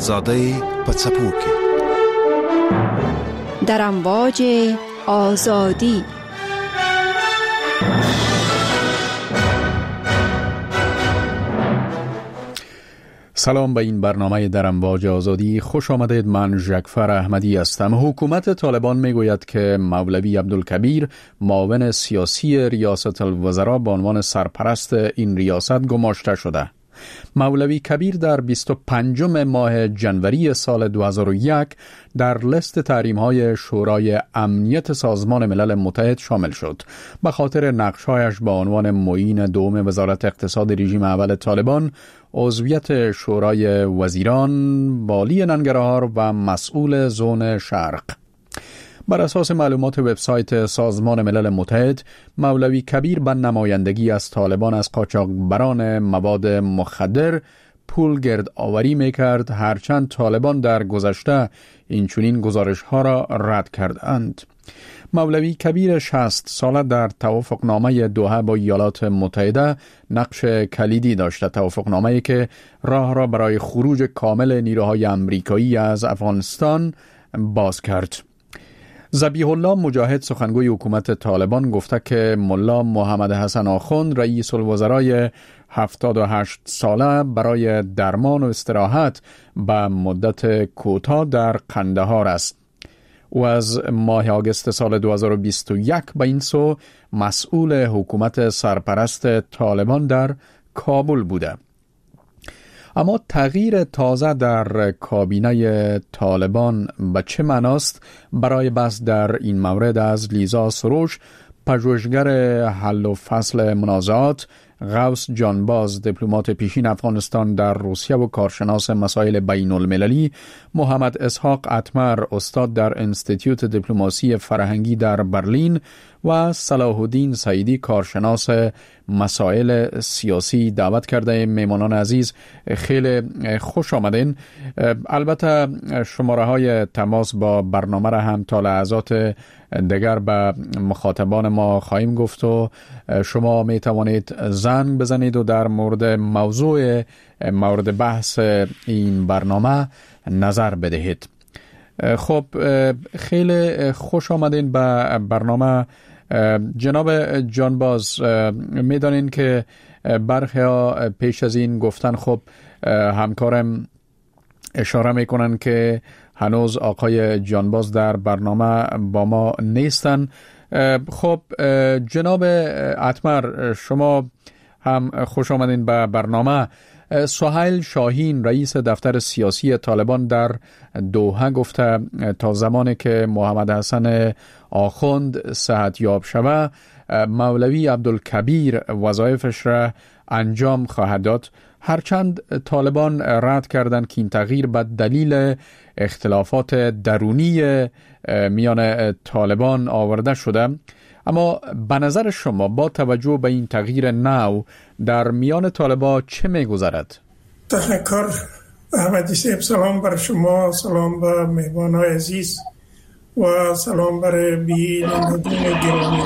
آزادی پڅپوکي در امواج آزادی. سلام به این برنامه در امواج آزادی. خوش آمدید. من ژکفر احمدی هستم. حکومت طالبان میگوید که مولوی عبدالکبیر معاون سیاسی ریاست الوزراء به عنوان سرپرست این ریاست گماشته شده. مولوی کبیر در 25 ماه جنوری سال 2001 در لیست تحریم‌های شورای امنیت سازمان ملل متحد شامل شد. به خاطر نقش‌هایش به عنوان معین دوم وزارت اقتصاد رژیم اول طالبان، عضویت شورای وزیران، والی ننگرهار و مسئول زون شرق. بر اساس معلومات وبسایت سازمان ملل متحد، مولوی کبیر به نمایندگی از طالبان از قاچاقبران مواد مخدر پول گرد آوری میکرد، هرچند طالبان در گذشته این چنین گزارش ها را رد کردند. مولوی کبیر 60 ساله در توافقنامه دوحه با ایالات متحده نقش کلیدی داشته. توافقنامه‌ای که راه را برای خروج کامل نیروهای امریکایی از افغانستان باز کرد. ذبیح الله مجاهد، سخنگوی حکومت طالبان، گفته که ملا محمد حسن آخوند، رئیس الوزرای 78 ساله، برای درمان و استراحت به مدت کوتاه در قندهار است. او از ماه آگوست سال 2021 به این سو مسئول حکومت سرپرست طالبان در کابل بوده. اما تغییر تازه در کابینه طالبان به چه معناست؟ برای بحث در این مورد از لیزا سروش، پژوهشگر حل و فصل منازعات، غوث جانباز، دیپلمات پیشین افغانستان در روسیه و کارشناس مسائل بین المللی، محمد اسحاق اتمر، استاد در انستیتیوت دیپلماسی فرهنگی در برلین، و صلاح الدین سعیدی، کارشناس مسائل سیاسی دعوت کرده. میمانان عزیز، خیلی خوش آمدین. البته شماره های تماس با برنامه را هم تا لحظات دیگر به مخاطبان ما خواهیم گفت و شما می توانید زنگ بزنید و در مورد موضوع مورد بحث این برنامه نظر بدهید. خب، خیلی خوش آمدین به برنامه. جناب جانباز، میدانین که برخی ها پیش از این گفتن، خب همکارم اشاره میکنن که هنوز آقای جانباز در برنامه با ما نیستن. خب جناب اتمر، شما هم خوش آمدین به برنامه. سهیل شاهین، رئیس دفتر سیاسی طالبان در دوحه، گفته تا زمانی که محمد حسن آخوند صحت یاب شود، مولوی عبدالکبیر وظایفش را انجام خواهد داد. هرچند طالبان رد کردند که این تغییر به دلیل اختلافات درونی میان طالبان آورده شده، اما به نظر شما با توجه به این تغییر نو در میان طالبان چه می‌گذرد؟ تشکر احمدی صاحب. سلام بر شما، سلام به مهمان‌های عزیز و سلام بر بینندگان گرامی.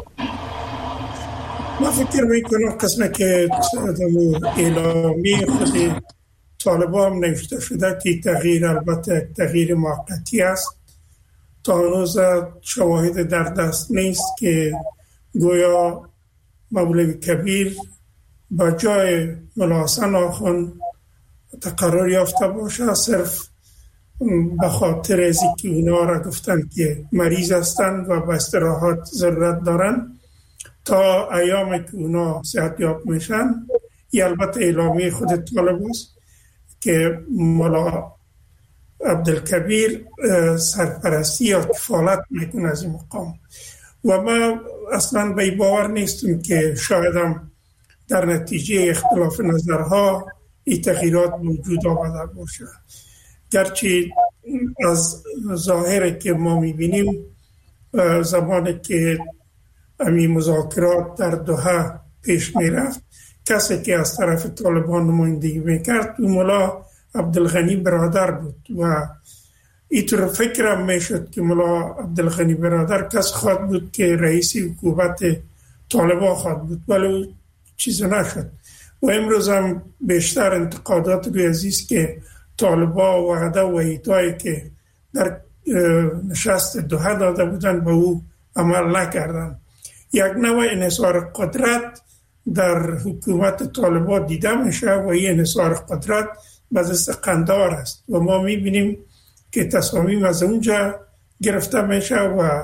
من فکر میکنم قسمه که اعلامی خود طالبان نوشته شده که تغییر البته تغییر موقتی است. تا هنوز شواهد در دست نیست که گویا مولوی کبیر با جای ملا حسن آخوند تقرر یافته باشه، صرف به خاطر از اینکه اونا را گفتن که مریض هستند و به استراحت ضرورت دارن تا ایامی که اونا صحت یاب میشن. ای البته اعلامی خود طالب است که ملا عبدالکبیر سرپرستی یا کفالت میکنه از این مقام و من اصلا به باور نیستم که شایدم در نتیجه اختلاف نظرها این تغییرات وجود آمده باشه. گرچه از ظاهری که ما میبینیم زمانی که همین مذاکرات در دوحه پیش میرفت، کسی که از طرف طالبان نمایندگی میکرد ملا عبدالغنی برادر بود و اینطور فکرم میشد که ملا عبدالغنی برادر کس خواهد بود که رئیس حکومت طالبان خواهد بود، ولی چیز نشد. و امروز هم بیشتر انتقادات روی عزیز که طالبا وعده و ایتایی که در نشست دوحه داده بودن به او عمل نکردن. یک نوع انحصار قدرت در حکومت طالبا دیده میشه و این انحصار قدرت به دست قندار است و ما میبینیم که تصامیم از اونجا گرفته میشه و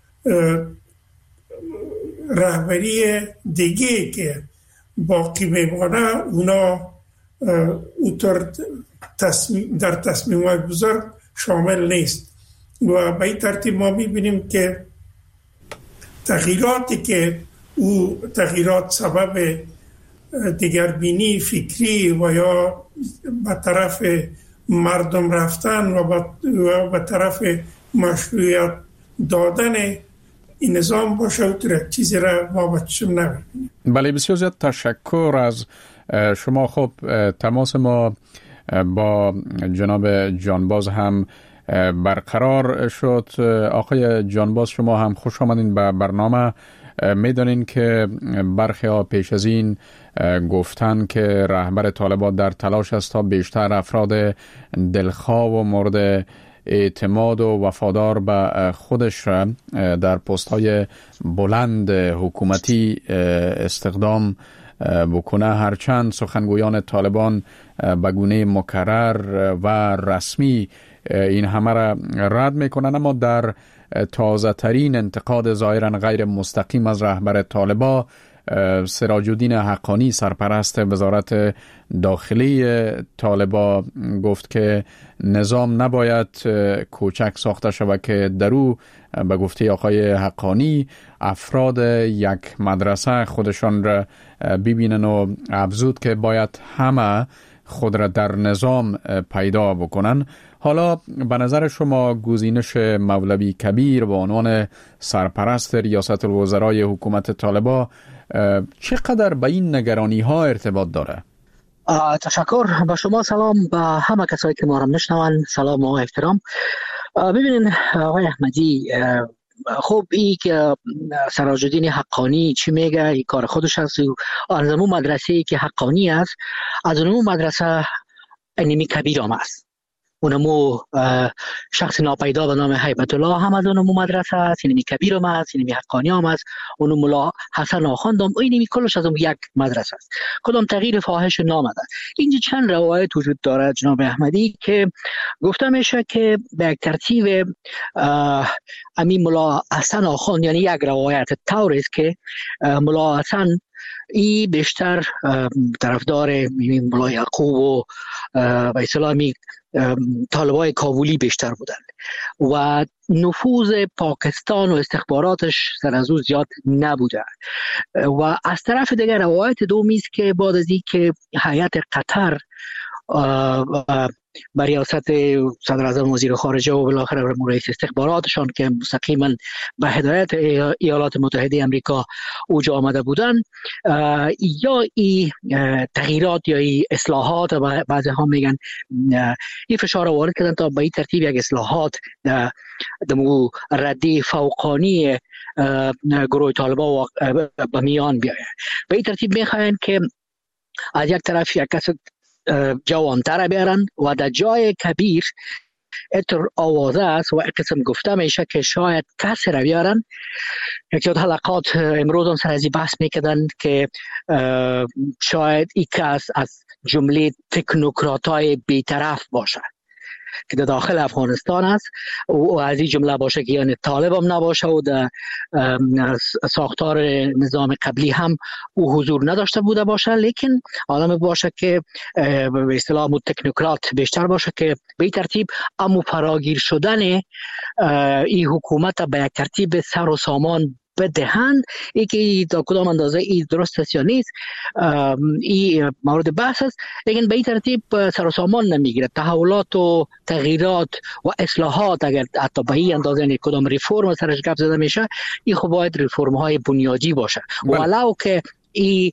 رهبری دیگه که باقی میمانه اونا در تصمیمات بزرگ شامل نیست و به این ترتیب ما میبینیم که تغییراتی که او تغییرات سبب دیگربینی فکری و یا به طرف مردم رفتن و به طرف مشروعیت دادن این نظام باشه و تو چیزی را ما بچشم نبینیم. بله، بسیار زیاد تشکر از شما. خب تماس ما با جناب جانباز هم برقرار شد. آقای جانباز، شما هم خوش آمدین به برنامه. میدانین که برخی ها پیش از این گفتن که رهبر طالبان در تلاش است تا بیشتر افراد دلخواه و مورد اعتماد و وفادار به خودش را در پست های بلند حکومتی استخدام بکنه، هرچند سخنگویان طالبان به گونه مکرر و رسمی این همه را رد میکنن، اما در تازه ترین انتقاد ظاهرا غیر مستقیم از رهبر طالبان، سراج الدین حقانی سرپرست وزارت داخلی طالبان گفت که نظام نباید کوچک ساخته شود که در او به گفته آقای حقانی افراد یک مدرسه خودشان را ببینن و افزود که باید همه خود را در نظام پیدا بکنن. حالا به نظر شما گزینش مولوی کبیر به عنوان سرپرست ریاست الوزرای حکومت طالبان چقدر به این نگرانی ها ارتباط داره؟ تشکر. با شما سلام، به همه کسایی که ما را میشنون سلام و احترام. ببینین آقای احمدی، خب این که سراج الدین حقانی چی میگه این کار خودش است. از اون مدرسه که حقانی است، از اون مدرسه انیمی کبیر هم است. اونمو شخص ناپیدا به نام هیبت الله هم از اونمو مدرسه است، اینمی کبیر هم است، اینمی حقانی هم است، اونو ملا حسن آخوند هم، اینمی کلش از اون یک مدرسه است. کدام تغییر فاحش نامده. اینجا چند روایت وجود داره جناب احمدی که گفته میشه که به یک ترتیب امی ملا حسن آخوند، یعنی یک روایت طور است که ملا حسن ای بیشتر طرفدار ملا یعقوب و به اصطلاح طالبای کابلی بیشتر بودند و نفوذ پاکستان و استخباراتش سر از او زیاد نبوده. و از طرف دیگر روایت دومی است که بعد از اینکه هیئت قطر با ریاست صدر اعظم وزیر خارجه و بالاخره رئیس استخباراتشان که مستقیما به هدایت ایالات متحده آمریکا اوج آمده بودند، یا این تغییرات یا این اصلاحات، و بعضی ها میگن این فشار وارد کردن تا به این ترتیب یک اصلاحات دمو ردی فوقانی گروه طالبان به میان بیاید. به این ترتیب میخواین که از یک طرف یک کس جوانتر بیارن و در جای کبیر اتر آوازه است و قسم گفته میشه که شاید کسی را بیارن. یکی از حلقات امروز هم سر ازی بحث میکردن که شاید این کس از جمله تکنوکراتای بیطرف باشه که در داخل افغانستان است و از این جمله باشه که یعنی طالب هم نباشه و در ساختار نظام قبلی هم او حضور نداشته بوده باشه، لیکن آدم باشه که به اصطلاح تکنوکرات بیشتر باشه که به این ترتیب امو فراگیر شدن این حکومت به یک ترتیب سر و سامان بدهند. ای که تا کدام اندازه ای درست است یا نیست این مورد بحث است، لیکن به این ترتیب سر و سامان نمیگیره. تحولات و تغییرات و اصلاحات اگر حتی به این اندازه کدام ریفورم سرش گپ زده میشه، این خب باید ریفورم های بنیادی باشه ولو که ای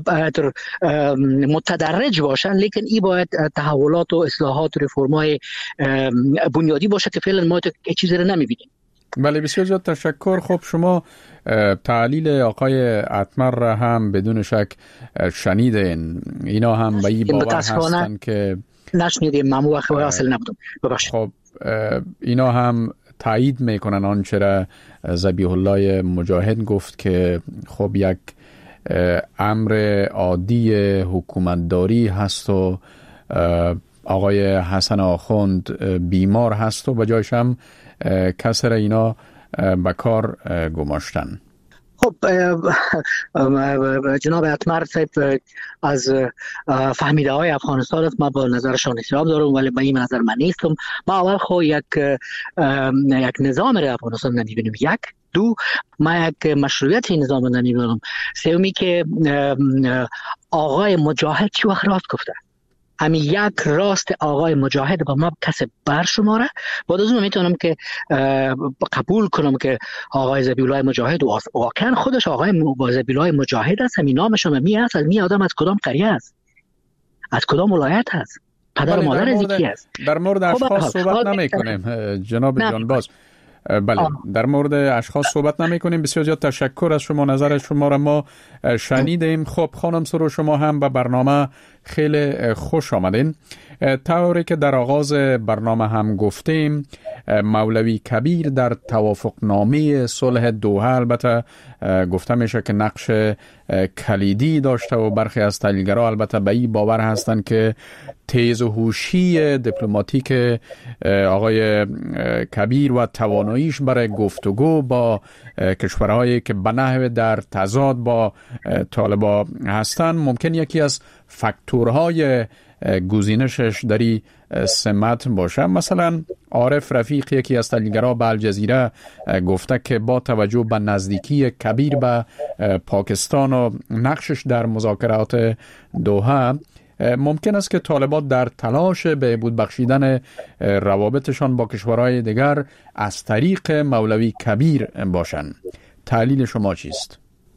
متدرج باشن، لیکن ای باید تحولات و اصلاحات و ریفورم های بنیادی باشه که فعلا ما چیزی رو نمیبینیم. بله، بسیار زیاد تشکر. خب شما تعلیل آقای اتمر را هم بدون شک شنیدین. اینا هم به این باور هستن که نشنیدیم. ممنون وقت واصل نبودم. ببخشید. خب اینا هم تایید میکنن آنچه را ذبیح الله مجاهد گفت که خب یک امر عادی حکومتداری هست و آقای حسن آخوند بیمار هست و بجایش هم کسر اینا به کار گماشتن. خب جناب اتمر صاحب از فهمیده های افغانستان است، ما با نظرشان احترام دارم ولی به این نظر من نیستم. ما اول خو یک نظام را افغانستان نمیبینیم، یک دو ما یک مشروعیت این نظام نمیبینم، سومی که آقای مجاهد چی وقت راست گفته، همین یک راست آقای مجاهد با ما کس برشماره. بعد از اون میتونم که قبول کنم که آقای ذبیح الله مجاهد واقعا خودش آقای ذبیح الله مجاهد است، همین نامش هم می است، می آدم از کدام قریه است، از کدام ولایت است، پدر و مادر از کی است. در مورد اشخاص صحبت نمی کنیم جناب جانباز. بله در مورد اشخاص صحبت نمی کنیم. بسیار زیاد تشکر از شما، نظر شما را ما شنیدیم. خب خانم سرو، شما هم به برنامه خیلی خوش آمدین. طوری که در آغاز برنامه هم گفتیم، مولوی کبیر در توافقنامه صلح دوحه البته گفته میشه که نقش کلیدی داشته و برخی از تحلیلگران البته به این باور هستند که تیز و هوشی دیپلماتیک آقای کبیر و تواناییش برای گفتگو با کشورهایی که به نحو در تضاد با طالبان هستند ممکن یکی از فاکتورهای گزینشش دری سمت باشه. مثلا عارف رفیق یکی از تحلیلگران به الجزیره گفته که با توجه به نزدیکی کبیر به پاکستان و نقشش در مذاکرات دوحه ممکن است که طالبان در تلاش بهبود بخشیدن روابطشان با کشورهای دیگر از طریق مولوی کبیر باشند. تحلیل شما چیست؟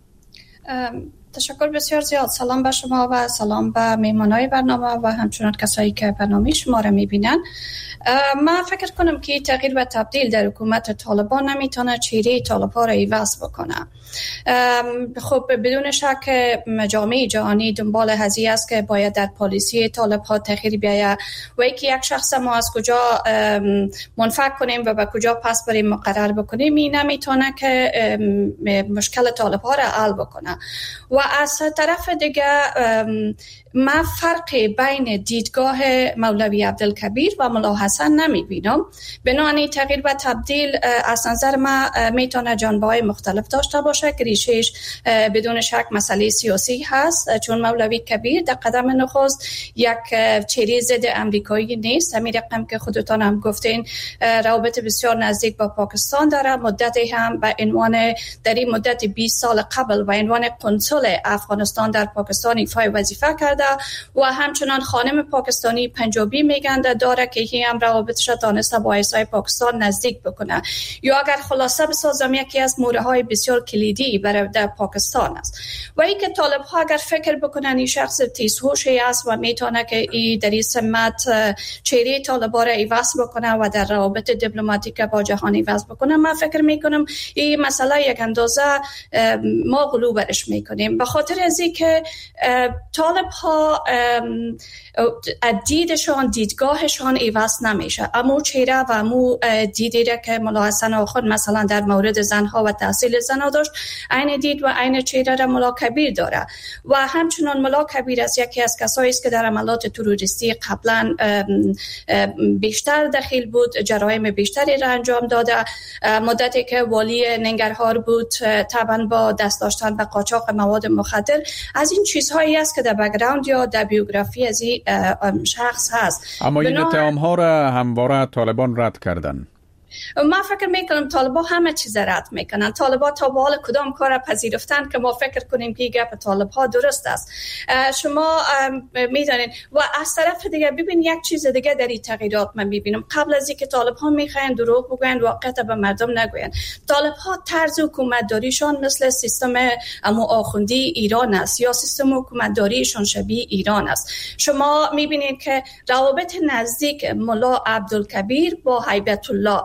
تشکر بسیار زیاد. سلام به شما و سلام به میهمانای برنامه و همچنان کسایی که برنامه شما را میبینن. من فکر کنم که تغییر و تبدیل در حکومت طالبان نمیتونه چهره طالبان را عوض بکنه. خب بدون شک جامعه جهانی دنبال هزینه است که باید در پالیسی طالبان تغییر بیاید و اینکه یک شخص ما از کجا منفک کنیم و به کجا پس بریم مقرر بکنیم این نمیتونه که مشکل طالبان را حل بکنه. و از طرف دیگه من فرقی بین دیدگاه مولوی عبدالکبیر و ملا حسن نمیبینم. بنابراین تغییر و تبدیل از نظر من میتونه جنبه‌های مختلف داشته باشه که ریشهش بدون شک مسئله سیاسی هست، چون مولوی کبیر در قدم نخست یک چهره ضد امریکایی نیست. همین رقم که خودتان هم گفتین روابط بسیار نزدیک با پاکستان داره، مدتی هم به عنوان در این مدت 20 سال قبل به عنوان کنسول افغانستان در پاکستان ایفای وظیفه کرده و همچنان خانم پاکستانی پنجابی میگنده داره که هی هم روابطش دانسته با ایسای پاکستان نزدیک بکنه. یا اگر خلاصه بسازم یکی از مورهای بسیار کلیدی برای در پاکستان است. و این که طالب ها اگر فکر بکنن این شخص تیزهوشی است و میتونه که این در این سمت چهره طالبان را عوض بکنه و در روابط دیپلماتیک با جهان عوض بکنه، من فکر میکنم این مسئله یک اندازه ما غلو برش میکنیم، به خاطر از اینکه طالب ها دیدشان دیدگاهشان عوض نمیشه. امو چهره و امو دیدی را که ملا حسن آخوند مثلا در مورد زنها و تحصیل زنها داشت، عین دید و عین چهره را ملا کبیر داره. و همچنان ملا کبیر از یکی از کسایی است که در عملات تروریستی قبلا بیشتر دخیل بود، جرایم بیشتری را انجام داده. مدتی که والی ننگرهار بود طبعا با دست داشتن به قاچاق مواد مخدر، از این چیزهایی است که در بک‌گراند یا در بیوگرافی از این شخص هست. اما این اتهام‌ها را همواره طالبان رد کردن. من فکر میکنم طالبان همه چیز رد میکنن. طالبان تا به حال کدام کار پذیرفتن که ما فکر کنیم که گپ طالبان درست است. شما میدانید. و از طرف دیگه ببین یک چیز دیگه در این تغییرات من میبینم. قبل از اینکه طالبان میخواین دروغ بگوین واقعیت به مردم نگوین. طالبان طرز حکومتداریشان مثل سیستم آخوندی ایران است یا سیستم حکومتداریشان شبیه ایران است. شما میبینید که روابط نزدیک ملا عبدالکبیر با هیبت الله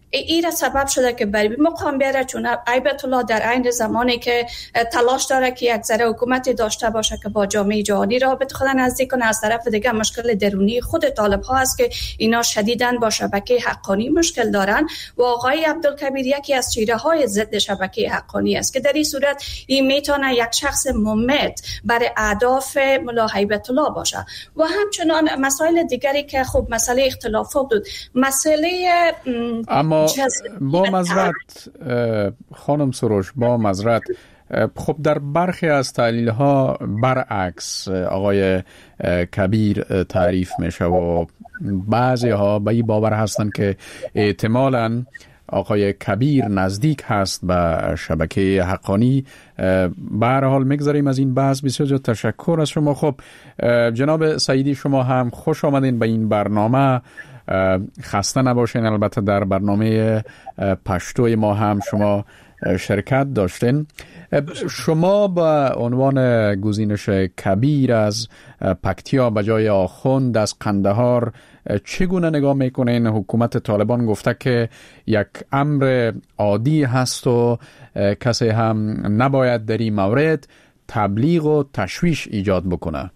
این سبب شده که بر مقام بیاره، چون هیبت الله در عین زمانی که تلاش داره که یک ذره حکومتی داشته باشه که با جامعه جهانی رابطه خود نزدیک کنه، از طرف دیگه مشکل درونی خود طالب ها است که اینا شدیداً با شبکه حقانی مشکل دارن و آقای عبدالکبیر یکی از چهره های ضد شبکه حقانی است که در این صورت این میتونه یک شخص ممت برای اهداف ملا هیبت الله باشه. و همچنان مسائل دیگری که خب مسئله اختلافات بود، مسئله اما با معذرت خانم سروش، با معذرت، خب در برخی از تحلیل ها برعکس آقای کبیر تعریف میشه و بعضی ها به این باور هستند که احتمالاً آقای کبیر نزدیک هست به شبکه حقانی. به هر حال میگذاریم از این بحث. بسیار زیاد تشکر از شما. خب جناب سعیدی، شما هم خوش آمدین به این برنامه. خسته نباشین، البته در برنامه پشتوی ما هم شما شرکت داشتین. شما به عنوان گزینش کبیر از پکتیا به جای آخوند از قندهار چگونه نگاه میکنین؟ حکومت طالبان گفته که یک امر عادی هست و کسی هم نباید در این مورد تبلیغ و تشویش ایجاد بکنه.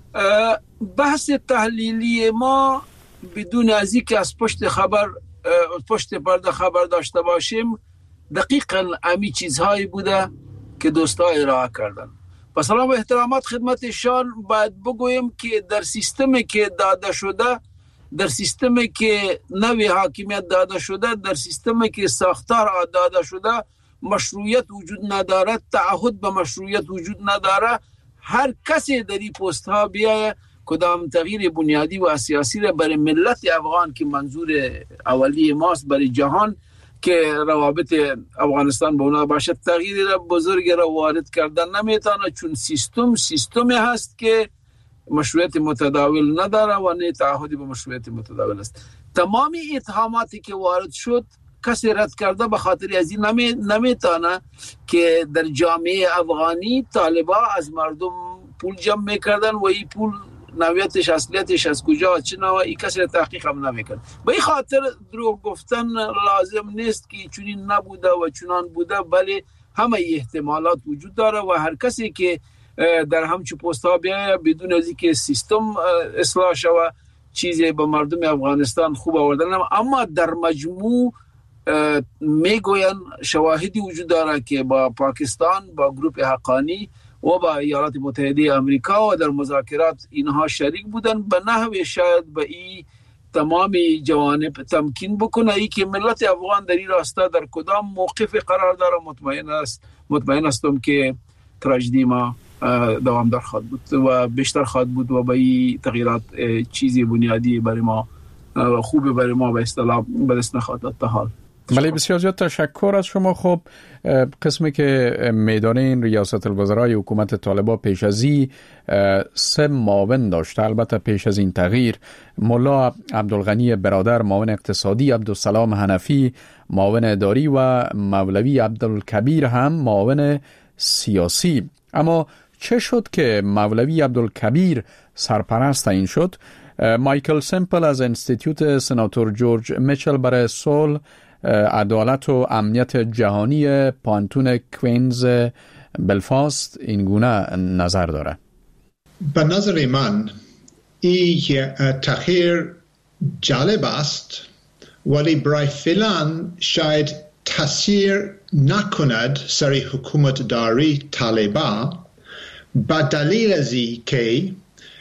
بحث تحلیلی ما بدون از اینکه از پشت پرده خبر داشته باشیم، دقیقاً امی چیزهایی بوده که دوستا ارائه کردن. با سلام و احترامات خدمتشان باید بگویم که در سیستمی که داده شده، در سیستمی که نوی حاکمیت داده شده، در سیستمی که ساختار داده شده، مشروعیت وجود نداره، تعهد به مشروعیت وجود نداره. هر کسی در این پست ها بیایه کدام تغییر بنیادی و سیاسی را برای ملت افغان که منظور اولی ماست، برای جهان که روابط افغانستان با اونا باشه، تغییر بزرگی را وارد کردن نمیتونه، چون سیستمی هست که مشروعیت متداول نداره و نه تعهدی به مشروعیت متداول است. تمامی اتهاماتی که وارد شد کسی رد کرده، به خاطر از این نمیتونه که در جامعه افغانی طالبا از مردم پول جمع میکردن و این پول نوعیتش اصلیتش از کجا چه نوع، این کسی تحقیق هم نمیکنه. به این خاطر دروغ گفتن لازم نیست که چنین نبوده و چنان بوده، بله همه احتمالات وجود داره و هر کسی که در همچون پست ها بیایه بدون از اینکه سیستم اصلاح شود چیزی به مردم افغانستان خوب آوردن. اما در مجموع میگوین شواهدی وجود داره که با پاکستان، با گروه حقانی و با ایالات متحده آمریکا و در مذاکرات اینها شریک بودن، به نحوی شاید به این تمامی جوانب تمکین بکنه ای که ملت افغان در این راستا در کدام موقف قرار داره. مطمئن هستم که تراژدی ما دوامدار خواهد بود و بیشتر خواهد بود و به این تغییرات چیزی بنیادی برای ما خوبه برای ما به اصطلاح به دست نخواهد داد. تا حال بله، بسیار زیاد تشکر از شما. خب قسمی که میدانین ریاست الوزرای حکومت طالبان پیش از این 3 معاون داشته. البته پیش از این تغییر ملا عبدالغنی برادر معاون اقتصادی، عبدالسلام حنفی معاون اداری و مولوی عبدالکبیر هم معاون سیاسی. اما چه شد که مولوی عبدالکبیر سرپرست این شد؟ مایکل سمپل از انستیتیوت سناتور جورج میچل برای صلح، عدالت و امنیت جهانی پانتون کوینز بلفاست این گونه نظر داره. به نظر من این تغییر جالب است، ولی برای فعلا شاید تاثیر نکند سر حکومت داری طالبان، به دلیل از که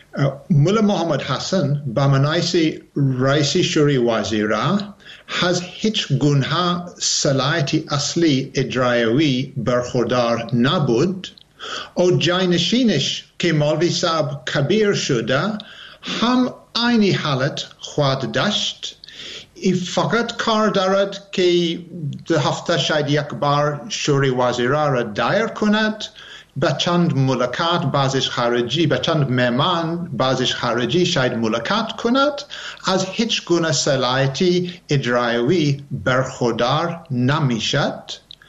ملا محمد حسن به منایس رئیس شوری وزیره از هیچ گونه صلاحیت اصلی اجرایی برخوردار نبود و جانشینش که مولوی صاحب کبیر شده هم اینی حالت خواهد داشت. ای فقط کار دارد که 2 هفته شاید یک بار شوری وزیره را دایر کند، به چند ملاقات بعضش خارجی، به چند مهمان بعضش خارجی شاید ملاقات کند، از هیچ گونه صلاحیتی اجرایی برخوردار نمیشد.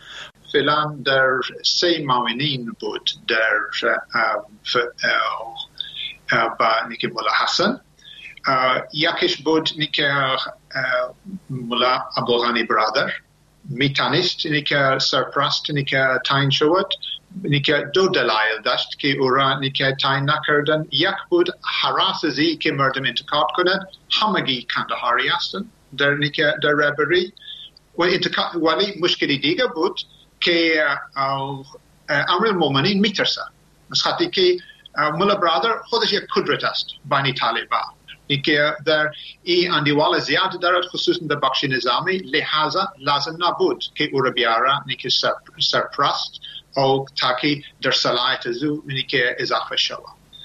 فعلا در 3 معاونین بود در با نیکی ملا حسن یکیش بود که ملا عبدالغنی برادر میتونست که سرپرست که تعیین شد. که دو دلایل داشت که او را تعیین نکردن. یک بود هراسازی که مردم انتقاد کند. همگی کندهاری هستند در رهبری. ولی مشکلی دیگه بود که امیرالمومنین میترسه. خاطر که ملا برادر خودش یک قدرت است بین طالبان. که در این اندیوال زیاد دارد خصوصا در بخش نظامی، لحاظا لازم نبود که او را بیاره که سرپرست او تاکه در صلاحیت او که اضافه شود.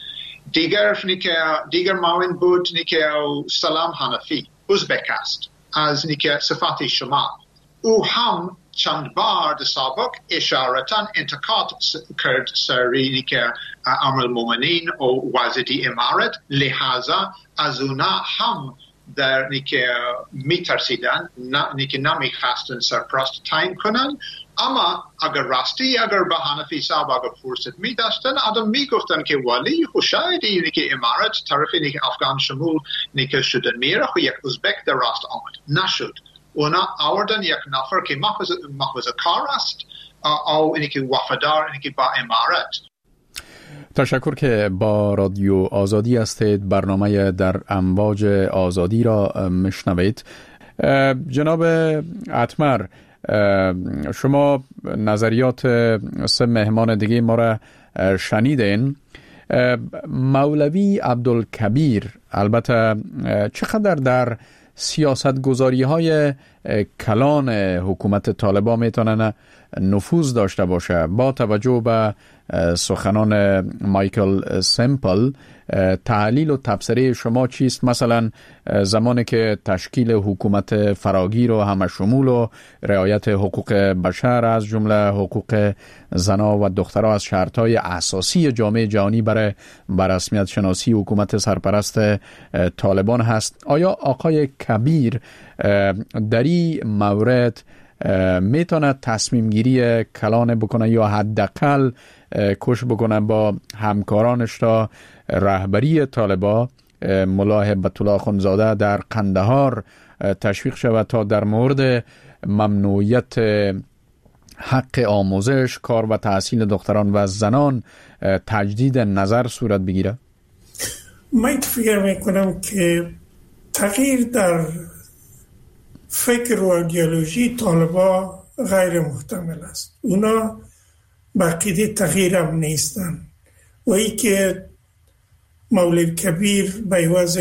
دیگر معاون بود که سلام حنفی ازبک است از صفات شمال. او هم چند بار در سابق اشارتا انتقاد کرد سری که امیرالمومنین و وزیر امارت، لحاظا از اونا هم در میترسیدن نمیخواستن سرپرست تعیین کنن. اما اگر راستی اگر به حنفی صاحب اگر فرصت میداشتن آدم میگفتن که ولی شاید که امارت طرف افغان شمول شدن میره خو یک ازبک در راست آمد نشد. اونا آوردن یک نفر که محفظ کار است او که وفادار که با امارت. تشکر که با رادیو آزادی هستید. برنامه در امواج آزادی را مشنوید. جناب اتمر، شما نظریات سه مهمان دیگه ما را شنیدین. مولوی عبدالکبیر البته چقدر در سیاست گذاری های کلان حکومت طالبان میتونن نفوذ داشته باشه؟ با توجه به سخنان مایکل سمپل، تحلیل و تبصره شما چیست؟ مثلا زمانی که تشکیل حکومت فراگیر و همه شمول و رعایت حقوق بشر از جمله حقوق زنا و دخترها از شرطهای اساسی جامعه جهانی برای بررسمیت شناسی حکومت سرپرست طالبان هست، آیا آقای کبیر در این مورد میتونه تصمیم گیری کلان بکنه یا حداقل کوشش بکنه با همکارانش تا رهبری طالبان ملا هبت الله اخوندزاده در قندهار تشویق شود تا در مورد ممنوعیت حق آموزش، کار و تحصیل دختران و زنان تجدید نظر صورت بگیره؟ من فکر میکنم که تغییر در فکر و ایدئولوژی طالبا غیر محتمل است. اونا بقیده تغییر هم نیستن و ای که مولوی کبیر به عوض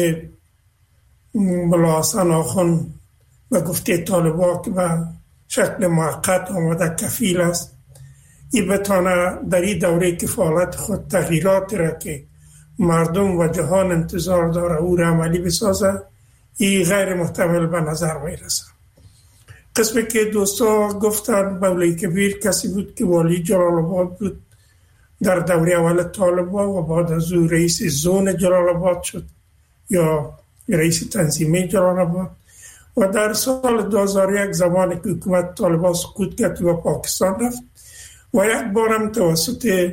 ملا حسن آخوند و گفته طالبا که به شکل موقت آمده کفیل است، این بتانه در این دوره کفالت خود تغییرات را که مردم و جهان انتظار داره او را عملی بسازه، این غیر محتمل به نظر میرسه. قسمی که دوستا گفتن مولوی کبیر کسی بود که والی جلال آباد بود در دوره اول طالبان و بعد از او رئیس زون جلال آباد شد یا رئیس تنظیمی جلال آباد و در سال 2001 زمانی که حکومت طالبان سقوط کرد و پاکستان رفت و یک بارم توسط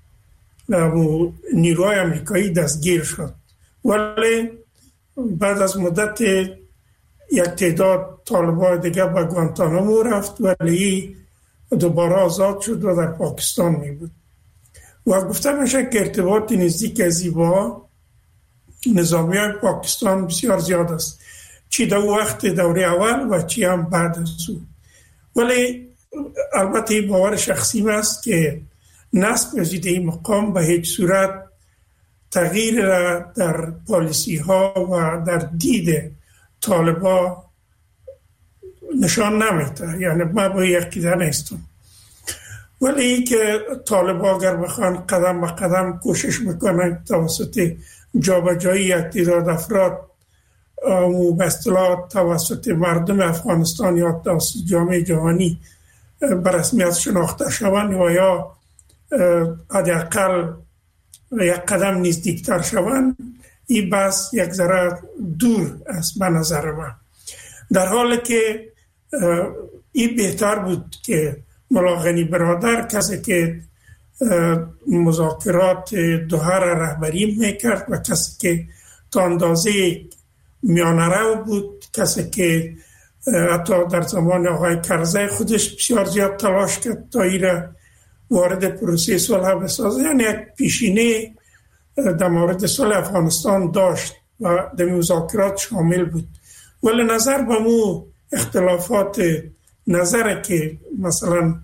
نیروهای امریکایی دستگیر شد. ولی بعد از مدت یک تعداد طالبان دیگه به گوانتانامو رفت ولی دوباره آزاد شد و در پاکستان می بود و گفته میشه که ارتباط نزدیک ازی با نظامیان پاکستان بسیار زیاد است، چی در وقت دوره اول و چی هم بعد از او. ولی البته باور شخصی است که نصب وزید این مقام به هیچ صورت تغییر در پالیسی ها و در دید طالبا نشان نمیده، یعنی من با یقیده نیستم. ولی که طالبا اگر بخوان قدم به قدم کوشش بکنن توسط جابجایی یک تعداد افراد و به اصطلاح توسط مردم افغانستان یا توسط جامعه جهانی به رسمیت شناخته شوند و یا حداقل یک قدم نزدیکتر شوند، این بس یک ذره دور است به نظر من. در حالی که این بهتر بود که ملا غنی برادر کسی که مذاکرات دوحه را رهبری میکرد و کسی که تا اندازه میانرو بود، کسی که حتی در زمان آقای کرزی خودش بسیار زیاد تلاش کرد تا ایره وارد پروسه صلح بسازه. یعنی یک پیشینه در مورد صلح افغانستان داشت و در مذاکرات شامل بود. ولی نظر به مو اختلافات نظر که مثلا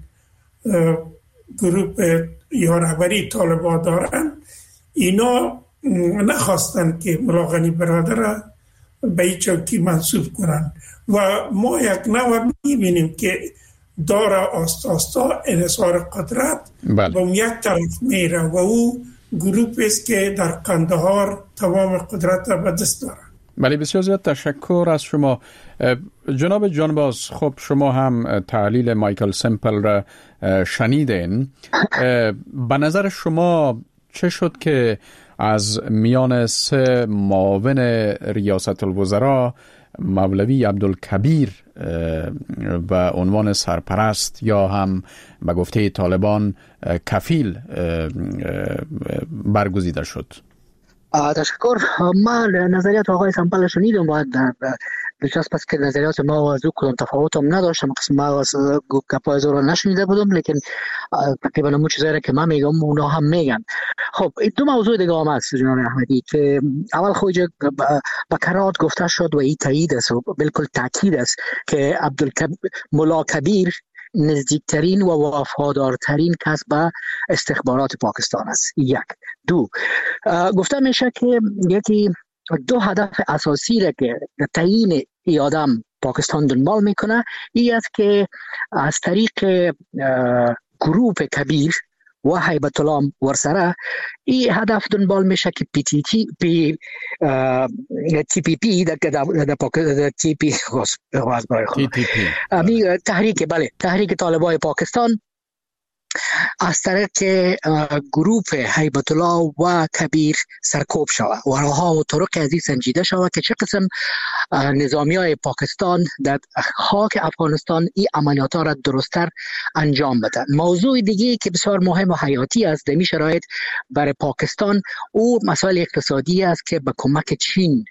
گروپ یا رهبری طالبان دارن، اینا نخواستن که ملا غنی برادر به این چوکی منصوب کنن و ما یک نوع میبینیم که داره آستا انحصار قدرت به اون یک طرف میره و او گروپ است که در قندهار تمام قدرت به دست داره. بله، بسیار زیاد تشکر از شما جناب جانباز. خب شما هم تحلیل مایکل سمپل را شنیدین. به نظر شما چه شد که از میان 3 معاون ریاست الوزراء مولوی عبدالکبیر و عنوان سرپرست یا هم به گفته طالبان کفیل برگزیده شد؟ تشکر. من نظریات آقای سمپل شنیدم و دلچسب است که نظریات ما از او کدام تفاوت هم نداشتم. قسم ما از گپای زور نشنیده بودم، لیکن تقریبا همون چیزایی که من میگم اونا هم میگن. خب این 2 موضوع دیگه هم هست جناب احمدی که اول خود با کرات گفته شد و این تایید است و بالکل تاکید است که ملا کبیر نزدیکترین و وفادارترین کس به استخبارات پاکستان است. 1. 2. گفته میشه که یکی 2 هدف اساسی را که تعیین ای آدم پاکستان دنبال میکنه این است که از طریق گروپ کبیر و هیبت الله ورسره این هدف دنبال میشه که تحریک طالبان پاکستان از طریق گروپ هیبت الله و کبیر سرکوب شود و راهها و طرق ازی سنجیده شود که چه قسم نظامیای پاکستان در خاک افغانستان این عملیات را درستر انجام بدن. موضوع دیگه که بسیار مهم و حیاتی است در این شرایط برای پاکستان او مسائل اقتصادی است که به کمک چین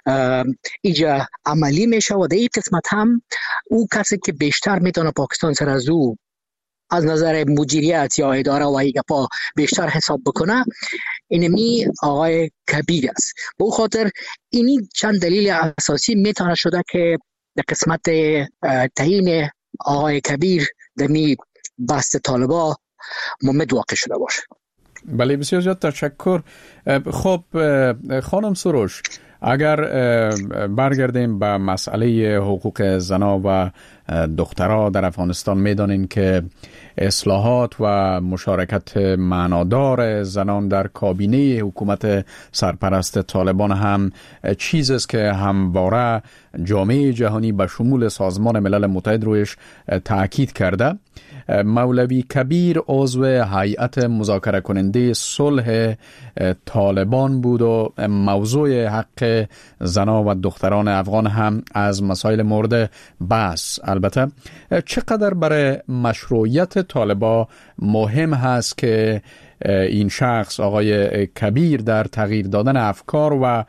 ایجا عملی میشه و در این قسمت هم او کسی که بیشتر میتونه پاکستان سر از او از نظر مدیریت یا اداره و ایگپا بیشتر حساب بکنه اینمی آقای کبیر است. به او خاطر اینی چند دلیل اساسی میتونه شده که در قسمت تعیین آقای کبیر دمی بست طالبا ممد واقع شده باشه. بله، بسیار زیاد تشکر. خب خانم سروش، اگر برگردیم به مسئله حقوق زنا و دخترها در افغانستان، میدانین که اصلاحات و مشارکت معنادار زنان در کابینه حکومت سرپرست طالبان هم چیز است که همواره جامعه جهانی به شمول سازمان ملل متحد رویش تاکید کرده. مولوی کبیر عضو هیئت مذاکره کننده صلح طالبان بود و موضوع حق زنان و دختران افغان هم از مسائل مورد بحث. البته چقدر برای مشروعیت طالبان مهم هست که این شخص آقای کبیر در تغییر دادن افکار و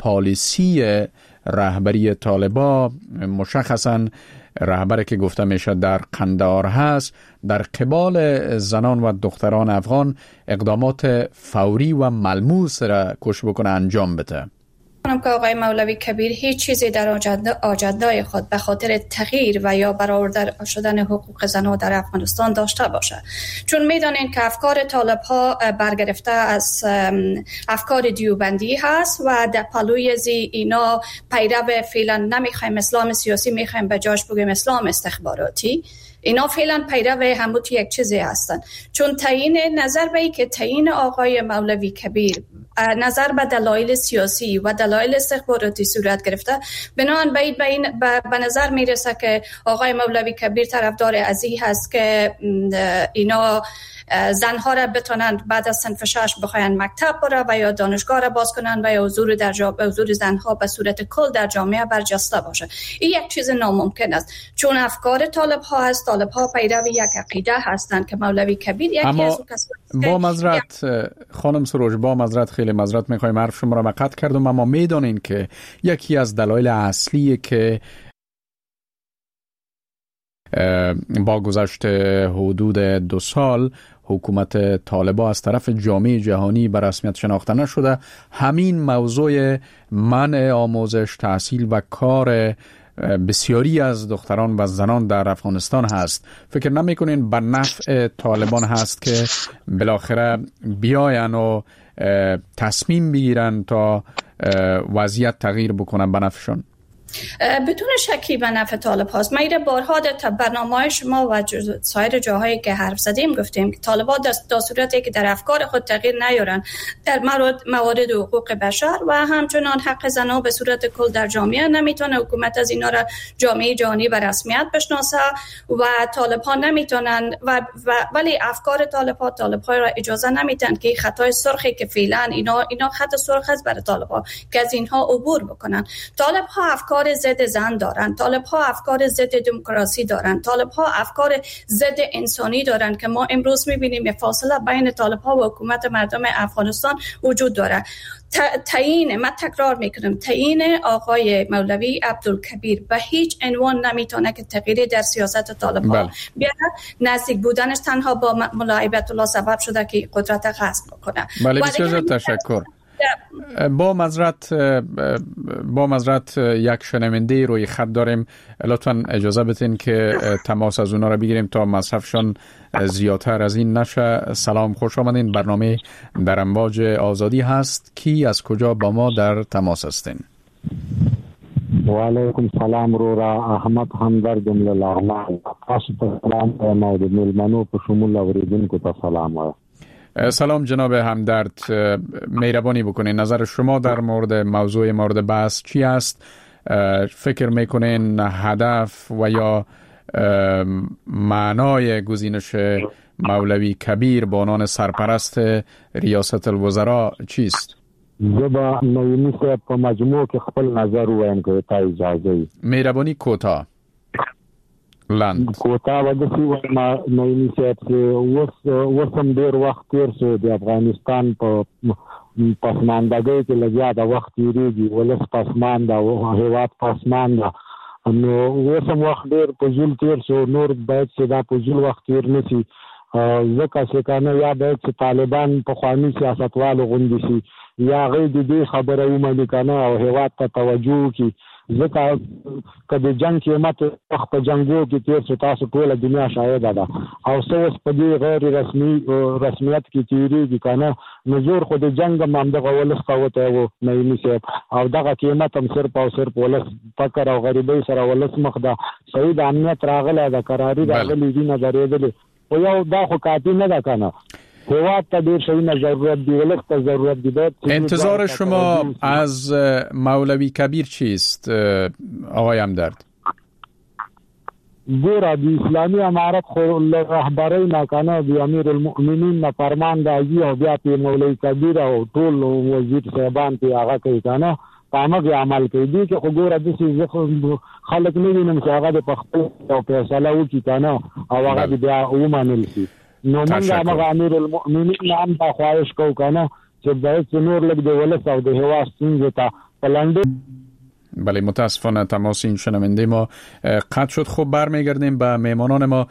پالیسی رهبری طالبان، مشخصاً رهبری که گفته میشه در قندهار هست، در قبال زنان و دختران افغان اقدامات فوری و ملموس را کوشش بکنه انجام بده؟ کنم که آقای مولوی کبیر هیچ چیزی در آجندای خود به خاطر تغییر و یا برآورده شدن حقوق زنان در افغانستان داشته باشه، چون میدانین که افکار طالب ها برگرفته از افکار دیوبندی هست و در پلوی اینا پیرو فعلا نمیخوایم اسلام سیاسی، میخوایم به جاش بگیم اسلام استخباراتی. اینا فعلا پیرو هموتی یک چیزی هستن، چون تعیین نظر به این که تعیین آقای مولوی کبیر نظر به دلایل سیاسی و دلایل استخباراتی صورت گرفته، بنابراین به نظر میرسه که آقای مولوی کبیر طرفدار ازی هست که اینا زنها را بتونن بعد از صنف 6 بخواین مکتب بره و یا دانشگاه را باز کنن و یا حضور زنها به صورت کل در جامعه برجسته باشه. این یک چیز ناممکن است، چون افکار طالب ها هست طالب ها پیرو یک عقیده هستند که مولوی کبیر یکی از با معذرت خانم سروش، با معذرت، خیلی معذرت میخوایم، حرف شما را قطع کردم، اما میدونین که یکی از دلایل اصلی که با گذشت حدود 2 سال حکومت طالبان از طرف جامعه جهانی به رسمیت شناخته نشده، همین موضوع منع آموزش، تحصیل و کار بسیاری از دختران و زنان در افغانستان هست. فکر نمی‌کنین به نفع طالبان هست که بالاخره بیاین و تصمیم بگیرن تا وضعیت تغییر بکنن به نفعشون؟ بدون شکی به نفع طالب هاست. ما ایره بارها در برنامه شما و سایر جاهایی که حرف زدیم گفتیم که طالبان در صورتی که در افکار خود تغییر نیارن در موارد حقوق بشر و همچنان حق زنان به صورت کل در جامعه، نمیتونه حکومت از اینا را جامعه جهانی به رسمیت بشناسه و طالبان نمیتونن ولی افکار طالبان را اجازه نمیدن که خطای سرخی که فعلا اینا خط سرخ است برای طالبان که از اینها عبور بکنن. طالبان افکار ضد زن دارن، طالب ها افکار ضد دموکراسی دارن، طالب ها افکار ضد انسانی دارن که ما امروز میبینیم یه فاصله بین طالب ها و حکومت مردم افغانستان وجود داره. من تکرار میکنم، تعیین آقای مولوی عبدالکبیر به هیچ عنوان نمیتونه که تغییری در سیاست طالب ها بیاره. نزدیک بودنش تنها با ملا هیبت الله سبب شده که قدرت غصب کنه. بله، بسیار تشکر. با معذرت یک شنونده روی خط داریم، لطفا اجازه بدین که تماس از اونا را بگیریم تا مصرفشان زیادتر از این نشه. سلام، خوش آمدین. برنامه در امواج آزادی هست. کی از کجا با ما در تماس هستین؟ و علیکم سلام. را احمد همدرد جمله الاعمال. تاسو سلام مورد ملمنو په شمول اوریدونکو ته سلام. سلام جناب همدرد، مهربانی بکنین نظر شما در مورد بحث چی است؟ فکر میکنین هدف و یا معنای گزینش مولوی کبیر به عنوان سرپرست ریاست الوزراء چیست؟ زبا نوینی صاحب په مجموع کې خپل نظر وایم که تا اجازه. مهربانی کوتاه. کوتا ودسی ما نوینی صاحب وسم ډیر وخت تیر شو د افغانستان په پسماندګۍ کې لږه د وخت تیریږي، ولس پسمانده او هیواد پسمانده، نو وسم وخت ډیر په ځل تیر شو، نور باید چې دا په ځل وخت تیر نشي. ځکه چې کنه یا باید چې طالبان په خواني سیاستوالو غوندي شي یا غیر دې خبره ومني کنه او هیواد ته توجه وکړي. ځکه کله جنگ کې ماته وخت په جنگو کې تیر شو، تاسو ټول دنیا شاهده ده او څه په دې غیر رسمیت کې تیریږي کنه. نظر خو د جنگ مامدغه ولس قوته وو نه صاحب او دغه قیمت هم صرف او صرف ولس فقر او غریبۍ سره ولس مخ ده. صحیح د امنیت راغله د قراری راغلي دي نظریه او یو دا خو کافی نه ده کنه. هوات تا دیر شوی ضرورت دی، ولس تا ضرورت دی. انتظار شما از مولوی کبیر چیست آقای همدرد؟ گورا دی اسلامی امارت خو رهبری نکنه دی امیر المؤمنین نه فرمان دازی او بیا پی مولوی کبیر او ټول وزیر صاحبان پی هغه کوي کنه پامه عمل کوي دي چې خو ګوره د څه خلک نه وینم چې هغه د پخپل او فیصله وکړي کنه او هغه بیا ومنل شي. نو موږ هغه امیر المؤمنین هم په خواهش کوو کنه چې باید نور لږ د ولس او د هوا ستونزې ته پلنډ. بله، متاسفانه تماس این شنونده ما قطع شد. خب برمیگردیم به میمانان ما.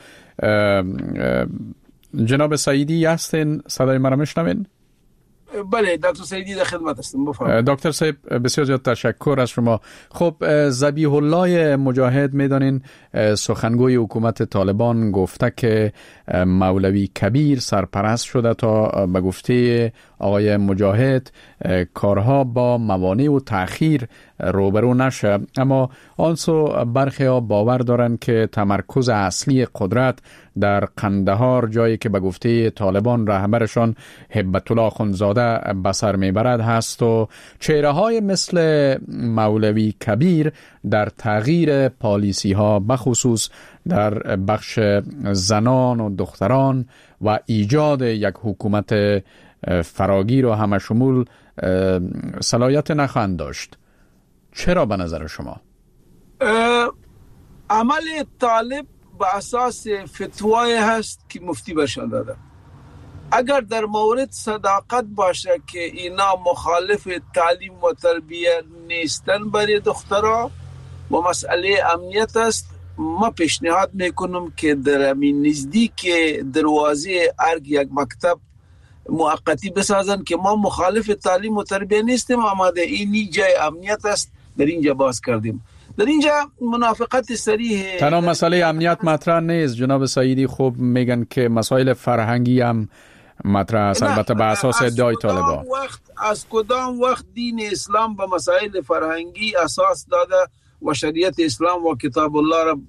جناب سعیدی هستین؟ صدای مرا میشنوین؟ بله دکتر سعیدی در خدمت هستم، بفرمایید. دکتر صاحب بسیار زیاد تشکر از شما. خب ذبیح الله مجاهد میدانین سخنگوی حکومت طالبان گفته که مولوی کبیر سرپرست شده تا به گفته آقای مجاهد کارها با موانع و تأخیر روبرو نشه، اما آنسو برخی ها باور دارند که تمرکز اصلی قدرت در قندهار، جایی که به گفته طالبان رهبرشان هبت الله اخندزاده به سر میبرد هست و چهره های مثل مولوی کبیر در تغییر پالیسی ها بخصوص در بخش زنان و دختران و ایجاد یک حکومت فراگیر و همه شمول صلاحیت نخواهند داشت. چرا به نظر شما؟ عمل طالب به اساس فتوای هست که مفتی برشان داده. اگر در مورد صداقت باشه که اینا مخالف تعلیم و تربیت نیستن برای دخترها و مسئله امنیت است، ما پیشنهاد میکنم که در امین نزدیک دروازه ارگ یک مکتب موقتی بسازن که ما مخالف تعلیم و تربیت نیستیم، اما در این جای امنیت است، در اینجا باز کردیم. در اینجا منافقت صریح. تنها مسئله امنیت مطرح نیست جناب سعیدی، خوب میگن که مسائل فرهنگی هم مطرح است، البته به اساس ادعای طالبان. از کدام وقت دین اسلام به مسائل فرهنگی اساس داده و شریعت اسلام و کتاب الله را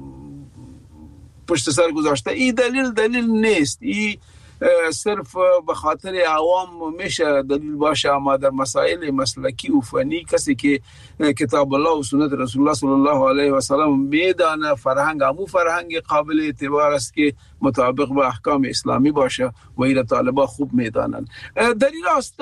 پشت سر گذاشته؟ این دلیل نیست. این صرف به خاطر عوام میشه دلیل باشه، اما در مسائل مسلکی و فنی کسی که کتاب الله و سنت رسول الله صلی الله علیه و سلم میدانه فرهنگ همون فرهنگ قابل اعتبار است که مطابق با احکام اسلامی باشه و این طالبا خوب میدانن. دلیل است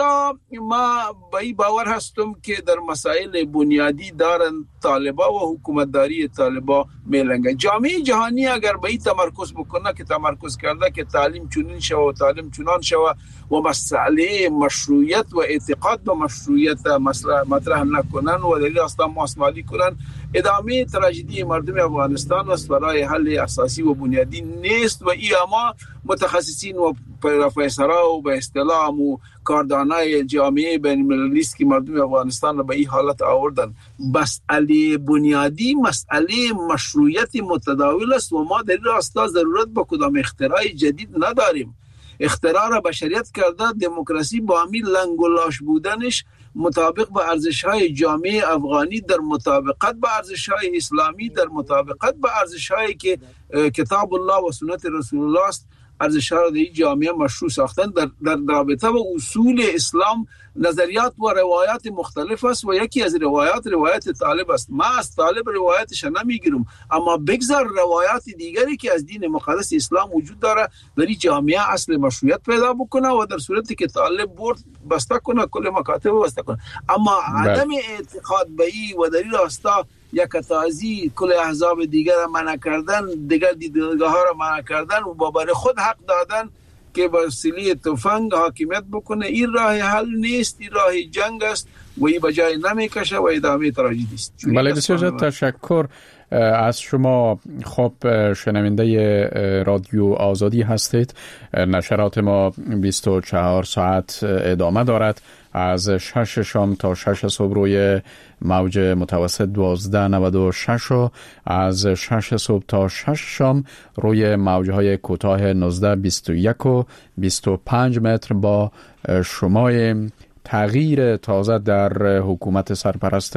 ما با این باور هستم که در مسائل بنیادی دارن طالبا و حکومتداری طالبا میلنگه. جامعه جهانی اگر به این تمرکز بکنه که تمرکز کرده که تعلیم چنین شو و تعلیم چنان شو و مسئله مشروعیت و اعتقاد به مشروعیت مطرح نکنن و دلیل است ماسمالی کنن، ادامه تراژدی مردم افغانستان است، برای حل اساسی و بنیادی نیست و ای اما متخصصین و پروفسورها و به اصطلاح و کاردانای جامعه بین المللی است که مردم افغانستان را به این حالت آوردن. مسئله بنیادی مسئله مشروعیت متداول است و ما در این راستا ضرورت به کدام اختراع جدید نداریم. اختراع را بشریت کرده، دموکراسی با همین لنگ و لاش بودنش مطابق با ارزش‌های جامعه افغانی، در مطابقت با ارزش‌های اسلامی، در مطابقت با ارزش‌هایی که کتاب الله و سنت رسول الله است، ارزش‌ها را در این جامعه مشروع ساختن. در رابطه با اصول اسلام نظریات و روایات مختلف است و یکی از روایات طالب است. ما از طالب روایتش نمیگیرم، اما بگذار روایات دیگری که از دین مقدس اسلام وجود داره در این جامعه اصل مشروعیت پیدا بکنه و در صورتی که طالب برد بسته کنه، کل مکاتب بسته کنه. اما عدم اعتقاد به این و در این راستا یک تازی کل احزاب دیگر را منع کردن، دیگر دیدگاه ها را منع کردن و برای خود حق دادن که با وسیله تفنگ حاکمیت بکنه، این راه حل نیست، این راه جنگ است و این بجای نمیکشه و ادامه تراژدی است. بله، بسیار تشکر از شما. خب شنونده رادیو آزادی هستید. نشرات ما 24 ساعت ادامه دارد، از 6 شام تا 6 صبح روی موج متوسط 1296 و از 6 صبح تا 6 شام روی موجهای کوتاه 1921 و 25 متر با شمای تغییر تازه در حکومت سرپرست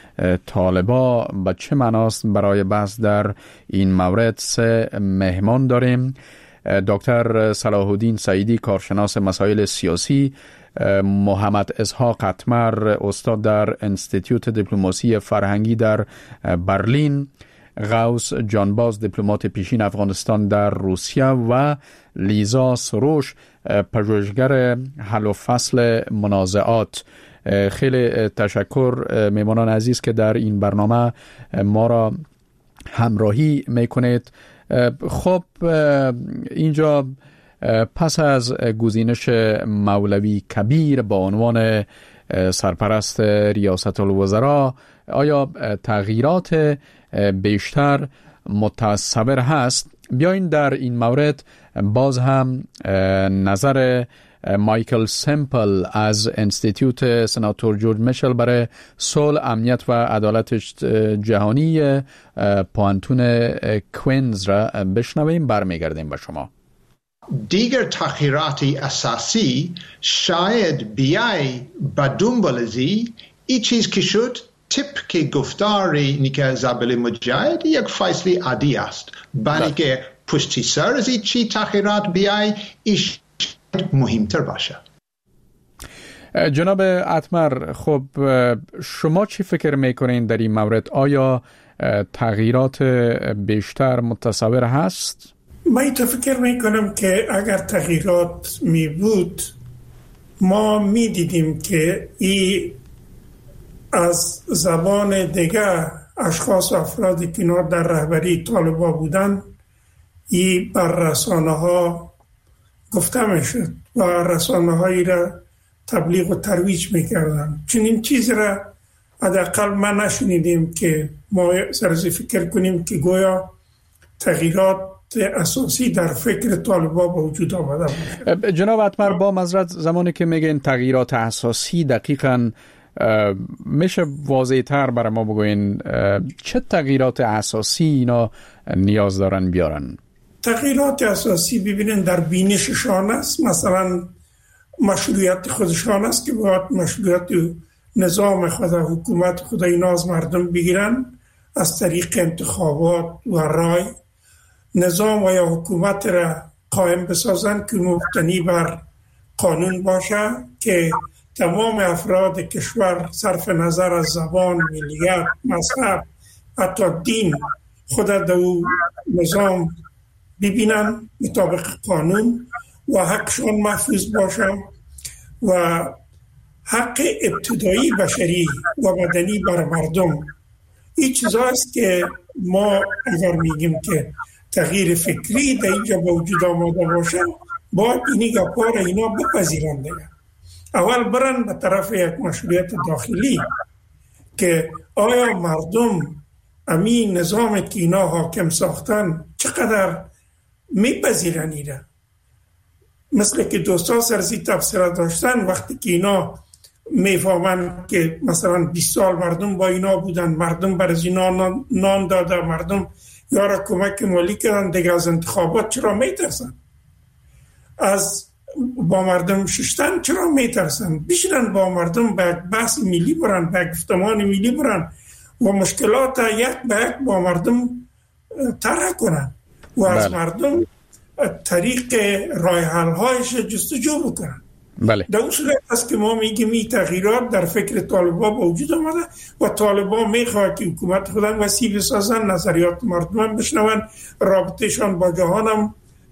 طالبا به چه معناست؟ برای بحث در این مورد 3 مهمان داریم. دکتر صلاح الدین سعیدی، کارشناس مسائل سیاسی، محمد اسحاق اتمر، استاد در انستیتیوت دیپلماسی فرهنگی در برلین، غوث جانباز، دیپلمات پیشین افغانستان در روسیه و لیزا سروش، پژوهشگر حل و فصل منازعات. خیلی تشکر میمانان عزیز که در این برنامه ما را همراهی میکنید. خب اینجا پس از گزینش مولوی کبیر با عنوان سرپرست ریاست الوزراء، آیا تغییرات بیشتر متصور هست؟ بیاین در این مورد باز هم نظر مایکل سمپل از انستیتیوت سناتور جورج میشل برای صلح، امنیت و عدالت جهانی پوانتون کوینز را بشنویم، برمیگردیم به شما. دیگر تغییرات اساسی شاید بیای به دنبال ای چیز که شد طبق گفتاری نیکه زابل مجاهد یک فیصله عادی است، برای که پشتی سر از چی تغییرات بیای ایش مهمتر باشه. جناب اتمر، خب شما چی فکر میکنین در این مورد؟ آیا تغییرات بیشتر متصور هست؟ من فکر میکنم که اگر تغییرات می بود ما می دیدیم که این از زبان دیگه اشخاص و افرادی که در رهبری طالبا بودن این بر رسانه ها گفته میشد و رسانه هایی را تبلیغ و ترویج میکردن. چنین چیز را حداقل ما نشنیدیم که ما سرزی فکر کنیم که گویا تغییرات اساسی در فکر طالبان به وجود آمده باشه. جناب اتمر، با معذرت زمانی که میگین تغییرات اساسی، دقیقاً میشه واضح تر برای ما بگوین چه تغییرات اساسی اینا نیاز دارن بیارن؟ تغییرات اساسی ببینن در بینششان است. مثلا مشروعیت خودشان است که باید مشروعیت نظام خود، حکومت خود اینا از مردم بگیرن از طریق انتخابات و رای. نظام و یا حکومت را قائم بسازن که مبتنی بر قانون باشه که تمام افراد کشور صرف نظر از زبان، ملیت، مذهب، حتی دین خود در نظام ببینن مطابق قانون و حقشان محفوظ باشه و حق ابتدایی بشری و مدنی بر مردم. این چیزاست که ما اگر میگیم که تغییر فکری در اینجا به وجود آمده باشه باید اینی گپا را اینا بپذیرن دیگه. اول برن به طرف یک مشروعیت داخلی که آیا مردم امین نظامی که اینا حاکم ساختن چقدر میپذیرن ایره. مثل که دوستا سرزی تفسیر داشتن وقتی که اینا میفهمن که مثلا 20 سال مردم با اینا بودن، مردم بر از اینا نان داده، مردم یارا کمک مالی کردن، دیگه از انتخابات چرا میترسن؟ از با مردم ششتن چرا میترسن؟ بشینن با مردم به بحث ملی برن، به گفتمان ملی برن و مشکلات یک به یک با مردم طرح کنن و از مردم طریق راه حل هایش جستجو بکنن. بله. در اون صورت است که ما میگیم این تغییرات در فکر طالبان به وجود آمده و طالبان میخواد که حکومت خودن وسیع بسازن، نظریات مردم بشنون، رابطهشان با جهان هم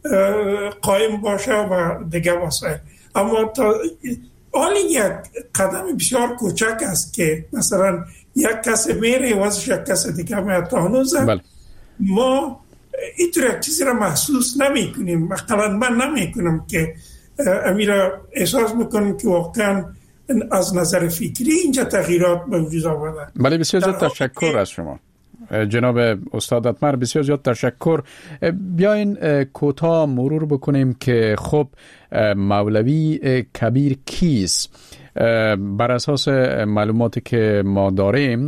قائم باشه و دیگه واسه. اما حالی یک قدم بسیار کوچک است که مثلا یک کس میره واسه یک کس دیگه میاد تا هنوزه. بله. ما اینطور چیزی را محسوس نمی کنیم. مثلا من نمی کنم که امیرا احساس میکنم که واقعا از نظر فکری اینجا تغییرات به وجود آمده. بله، بسیار زیاد تشکر از شما جناب استاد اتمر، بسیار زیاد تشکر. بیاین کوتاه مرور بکنیم که خب مولوی کبیر کیست. بر اساس معلوماتی که ما داریم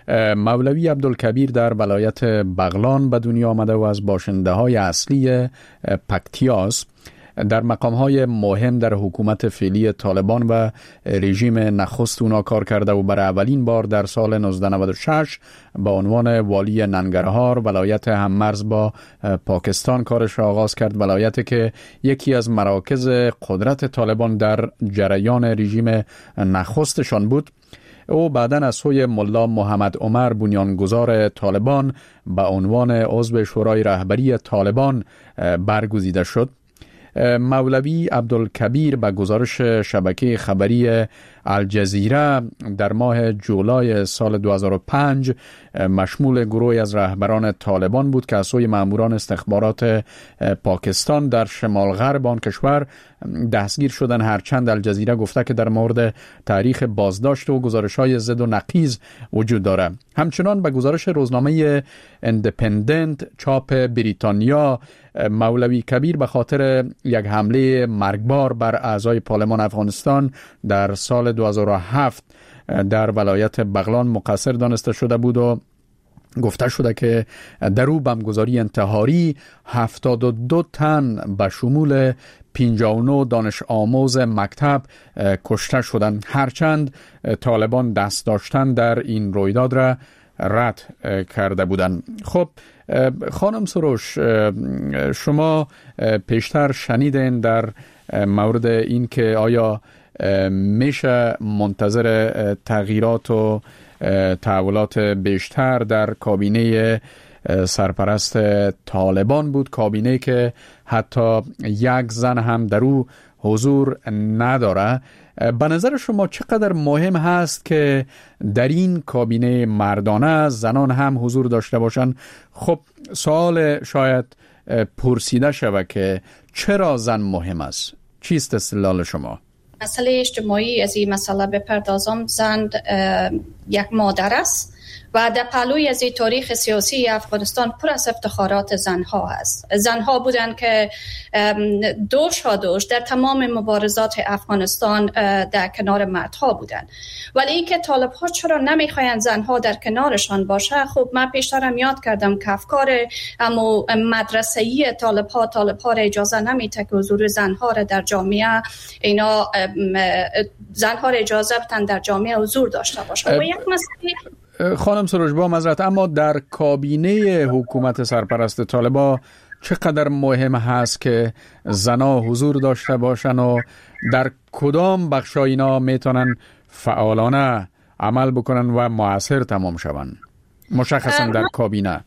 مولوی عبدالکبیر در ولایت بغلان به دنیا آمده و از باشنده های اصلی پکتیاس. در مقام‌های مهم در حکومت فعلی طالبان و رژیم نخست اونا کار کرده و برای اولین بار در سال 1996 با عنوان والی ننگرهار ولایت هممرز با پاکستان کارش را آغاز کرد. ولایتی که یکی از مراکز قدرت طالبان در جریان رژیم نخستشان بود. او بعداً از سوی ملا محمد عمر بنیانگذار طالبان به عنوان عضو شورای رهبری طالبان برگزیده شد. مولوی عبدالکبیر به گزارش شبکه خبری الجزیره در ماه جولای سال 2005 مشمول گروهی از رهبران طالبان بود که از سوی ماموران استخبارات پاکستان در شمال غرب آن کشور دستگیر شدن. هرچند الجزیره گفته که در مورد تاریخ بازداشت و گزارش‌های ضد و نقیض وجود داره. همچنان به گزارش روزنامه اندپندنت چاپ بریتانیا مولوی کبیر به خاطر یک حمله مرگبار بر اعضای پارلمان افغانستان در سال 2007 در ولایت بغلان مقصر دانسته شده بود و گفته شده که در او بمبگذاری انتحاری 72 تن به شمول 59 دانش آموز مکتب کشته شدند. هرچند طالبان دست داشتن در این رویداد را رد کرده بودند. خب خانم سروش، شما پیشتر شنیدین در مورد این که آیا میشه منتظر تغییرات و تحولات بیشتر در کابینه سرپرست طالبان بود، کابینه که حتی یک زن هم در او حضور نداره. به نظر شما چقدر مهم هست که در این کابینه مردانه زنان هم حضور داشته باشند؟ خب سوال شاید پرسیده شود که چرا زن مهم است. چیست استدلال شما؟ مسئله اجتماعی از این مسئله بپردازم. زن یک مادر است و در پهلوی از تاریخ سیاسی افغانستان پر از افتخارات زنها است. زنها بودند که دوش در تمام مبارزات افغانستان در کنار مردها بودند. ولی این که طالب ها چرا نمیخواین زنها در کنارشان باشه؟ خب من پیشترم یاد کردم که افکار مدرسه‌ای طالب ها را اجازه نمیده که حضور زنها را در جامعه زنها را اجازه بدن در جامعه حضور داشته باشه. و یک مسئله خانم سروش با معذرت، اما در کابینه حکومت سرپرست طالبان چقدر مهم هست که زنها حضور داشته باشن و در کدام بخشای اینا میتونن فعالانه عمل بکنن و مؤثر تمام شون، مشخصا در کابینه؟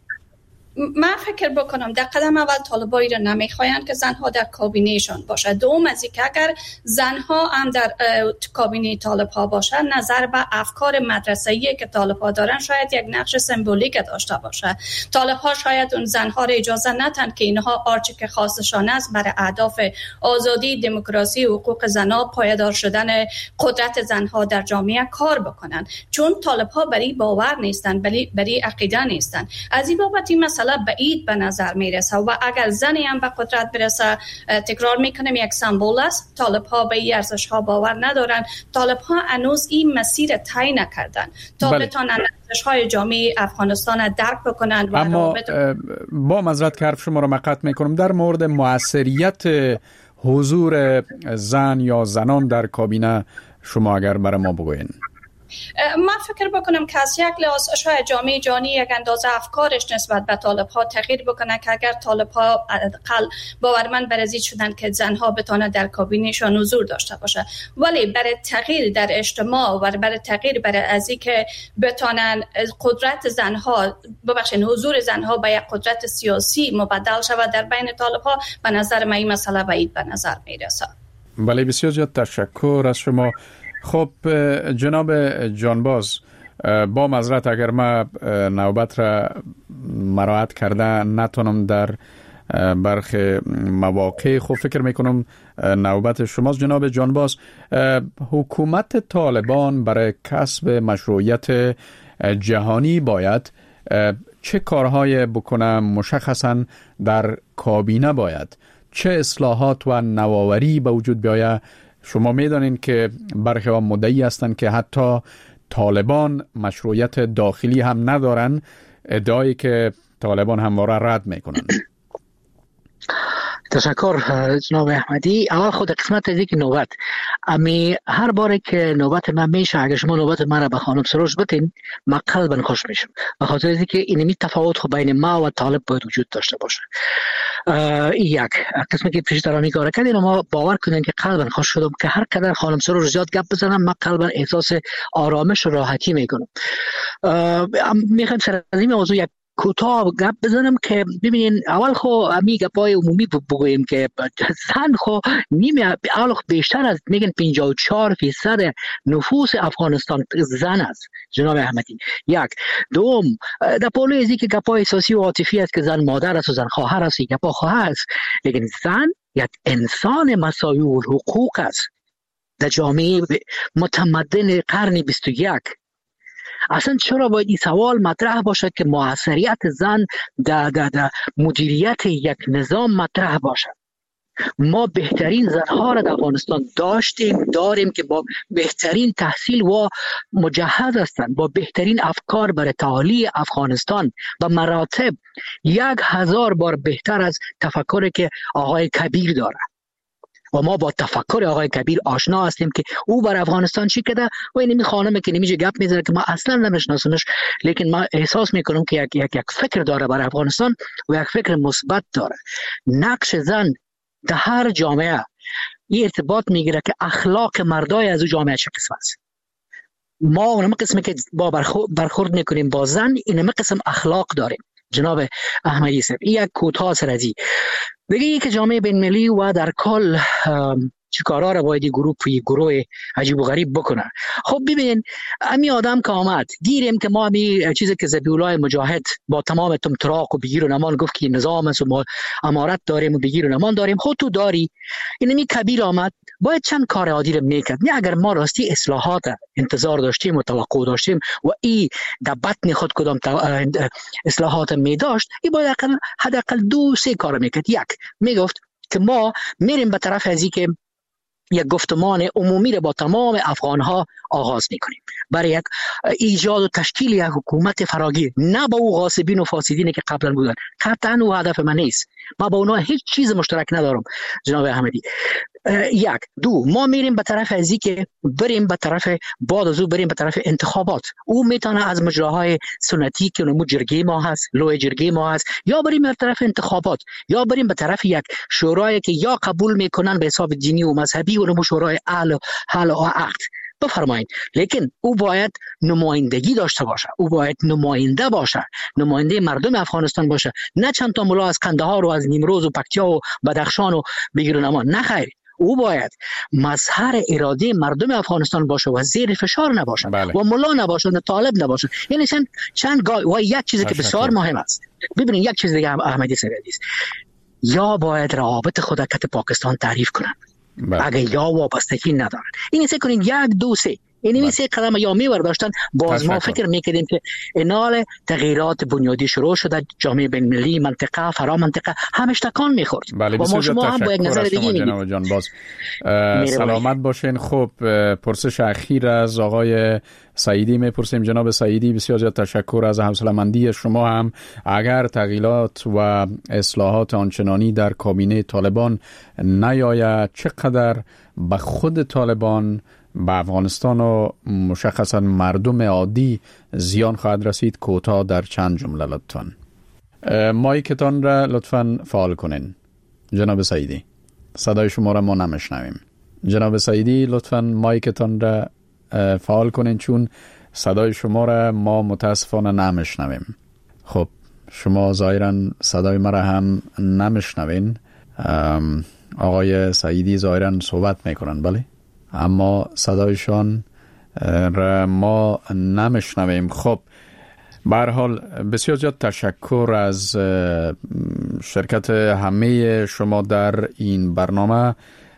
من فکر بکنم در قدم اول طالبایی را نمیخواین که زنها در کابینهشان باشه. دوم از این که اگر زنها هم در کابینه طالبها باشه، نظر به افکار مدرسه‌ای که طالبها دارن شاید یک نقش سمبولیک داشته باشه. طالبها شاید اون زنها را اجازه ندن که اینها آرچه که خواستشان است برای اهداف آزادی، دموکراسی و حقوق زنها، پایدار شدن قدرت زنها در جامعه کار بکنن، چون طالبها بری باور نیستن، بری عقیده نیستن. از این بابت این مسئله بعید به نظر میرسه و اگر زنی هم به قدرت برسه، تکرار میکنم یک سمبل است. طالب ها به این ارزش ها باور ندارن. طالب ها هنوز این مسیر طی نکردن تا بتونن ارزش های جامعه افغانستان درک بکنن. و اما با معذرت که حرف شما رو قطع میکنم، در مورد موثریت حضور زن یا زنان در کابینه شما اگر برای ما بگوین. من فکر بکنم که از یک لحاظ شاید جامعه جهانی یک اندازه افکارش نسبت به طالب ها تغییر بکنه که اگر طالب ها باورمند برازید شدن که زنها بتونه در کابینهشان حضور داشته باشه، ولی برای تغییر در اجتماع و برای تغییر برای ازی که بتونن قدرت زنها حضور زنها به یک قدرت سیاسی مبدل شود در بین طالب ها، به نظر من این مسئله بعید به نظر میرسه. بله، بسیار زیاد تشکر از شما. خب جناب جانباز، با معذرت اگر ما نوبت را مراعات کرده نتونم در برخی مواقع، خب فکر میکنم نوبت شماست. جناب جانباز، حکومت طالبان برای کسب مشروعیت جهانی باید چه کارهای بکنه؟ مشخصا در کابینه باید چه اصلاحات و نوآوری به وجود بیاید؟ شما میدانین که برخی ها مدعی هستند که حتی طالبان مشروعیت داخلی هم ندارن، ادعایی که طالبان همواره رد میکنن. تشکر جناب احمدی. اول خود قسمت از که نوبت هر باره که نوبت من میشه، اگر شما نوبت من را به خانم سروش بتین، من قلبا خوش میشم، به خاطر اینکه اینمی تفاوت خود بین ما و طالب باید وجود داشته باشه. یک قسمتی که پیشترانی کار کردین، ما باور کنین که قلبا خوش شدم که هر قدر خانم سروش زیاد گپ بزنم، من قلبا احساس آرامش و راحتی میکنم. میخوام سر از این موضوع یک کوتاه گپ بزنم که ببینین، اول خو امی گپای عمومی بگویم که زن خو اول خو بیشتر از میگن 54% نفوس افغانستان زن است جناب احمدی. یک. دوم، در پولو ازی که گپای احساسی و عاطفی است که زن مادر است و زن خواهر است، گپا خواهر است، لیکن زن یک انسان مساوی الحقوق است در جامعه متمدن قرن 21. اصلا چرا باید این سوال مطرح باشد که موثریت زن در مدیریت یک نظام مطرح باشد؟ ما بهترین زنها را در افغانستان داریم که با بهترین تحصیل و مجهز هستند، با بهترین افکار برای تعالی افغانستان و مراتب 1000 بار بهتر از تفکری که آقای کبیر داره. و ما با تفکر آقای کبیر آشنا هستیم که او بر افغانستان چی کرده و این خانمه که نمیشه گپ میزنه که ما اصلا نمیشناسمش، لیکن ما احساس میکنم که یک فکر داره بر افغانستان و یک فکر مثبت داره. نقش زن در هر جامعه این ارتباط میگیره که اخلاق مردای از او جامعه چه قسم است. ما اونم قسمی که با برخورد میکنیم با زن، اینم قسم اخلاق داریم. جناب احمدی صاحب، این یک کوتاه سرازی دیگه که جامعه بین‌المللی و در کل چه کارا را باید گروه عجیب و غریب بکنه. خب ببین امی آدم که آمد گیریم که ما می چیزی که ذبیح‌الله مجاهد با تمام تمطراق و بگیر و نمان گفت که نظام است و ما امارت داریم و بگیر و نمان داریم، خود تو داری. اینمی کبیر آمد باید چند کار عادی رو میکرد. نه اگر ما راستی اصلاحات انتظار داشتیم و توقع داشتیم و ای در بطن خود کدام اصلاحات می داشت، ای باید حداقل 2-3 کار میکرد. یک میگفت که ما میریم به طرف از که یک گفتمان عمومی رو با تمام افغان‌ها آغاز می‌کنیم برای یک ایجاد و تشکیل یک حکومت فراگیر، نه با او غاصبین و فاسدینی که قبلا بودن. قطعاً او هدف من نیست، ما با اونها هیچ چیز مشترک ندارم جناب احمدی. یک. دو، ما میریم به طرف ازی که بریم به طرف بعد از او بریم به طرف انتخابات. او میتونه از مجراهای سنتی که اونمو جرگه ما هست، لوی جرگه ما هست، یا بریم به طرف انتخابات، یا بریم به طرف یک شورایی که یا قبول میکنن به حساب دینی و مذهبی و اونمو شورای حل و عقد. بفرمایید، لیکن او باید نمایندگی داشته باشه، او باید نماینده باشه، نماینده مردم افغانستان باشه، نه چند تا ملا از کندهار و از نیمروز و پکتیا و بدخشان و بگیر و نمان. نه خیر، او باید مظهر اراده مردم افغانستان باشه و زیر فشار نباشه. بله. و ملا نباشه و طالب نباشه. یعنی چند و یک چیزی که بسیار مهم است. ببینید یک چیز دیگه احمدی سرایدی است، یا باید روابط خود کت پاکستان تعریف کنند. اگر یا وابستگی ندارن، این سه کنین 1، 2، 3 این سه قدم یا میور داشتن، باز ما فکر میکردیم که انال تغییرات بنیادی شروع شده، جامعه بین‌المللی، منطقه، فرا منطقه همش تکان میخورد. بله، و ما شما هم با یک نظر دیگه جناب جان باز سلامت باشین. خب پرسش اخیر از آقای سعیدی میپرسیم. جناب سعیدی، بسیار زیاد تشکر از حوصله‌مندی شما. هم اگر تغییرات و اصلاحات آنچنانی در کابینه طالبان نیاید، چقدر به خود طالبان، به افغانستان و مشخصا مردم عادی زیان خواهد رسید؟ کوتاه در چند جمله لطفاً. مایکتان را لطفاً فعال کنین. جناب سعیدی، صدای شما را ما نمیشنویم. جناب سعیدی لطفاً مایکتان را فعال کنین، چون صدای شما را ما متاسفانه نمیشنویم. خب شما ظاهراً صدای مرا هم نمیشنوین. آقای سعیدی ظاهراً صحبت میکنن، بله، اما صدایشان را ما نمیشنویم. خب به هر حال بسیار زیاد تشکر از شرکت همه شما در این برنامه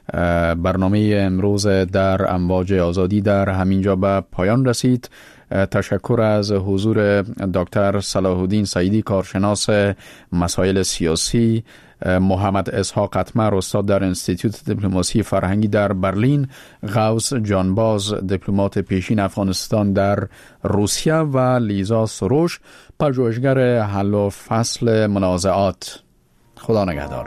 امروز در امواج آزادی در همینجا به پایان رسید. تشکر از حضور دکتر صلاح الدین سعیدی، کارشناس مسائل سیاسی، محمد اسحاق اتمر، استاد در انستیتوت دیپلماسی فرهنگی در برلین، غوث جانباز، دیپلمات پیشین افغانستان در روسیه و لیزا سروش، پژوهشگر حل و فصل منازعات. خدا نگهدار.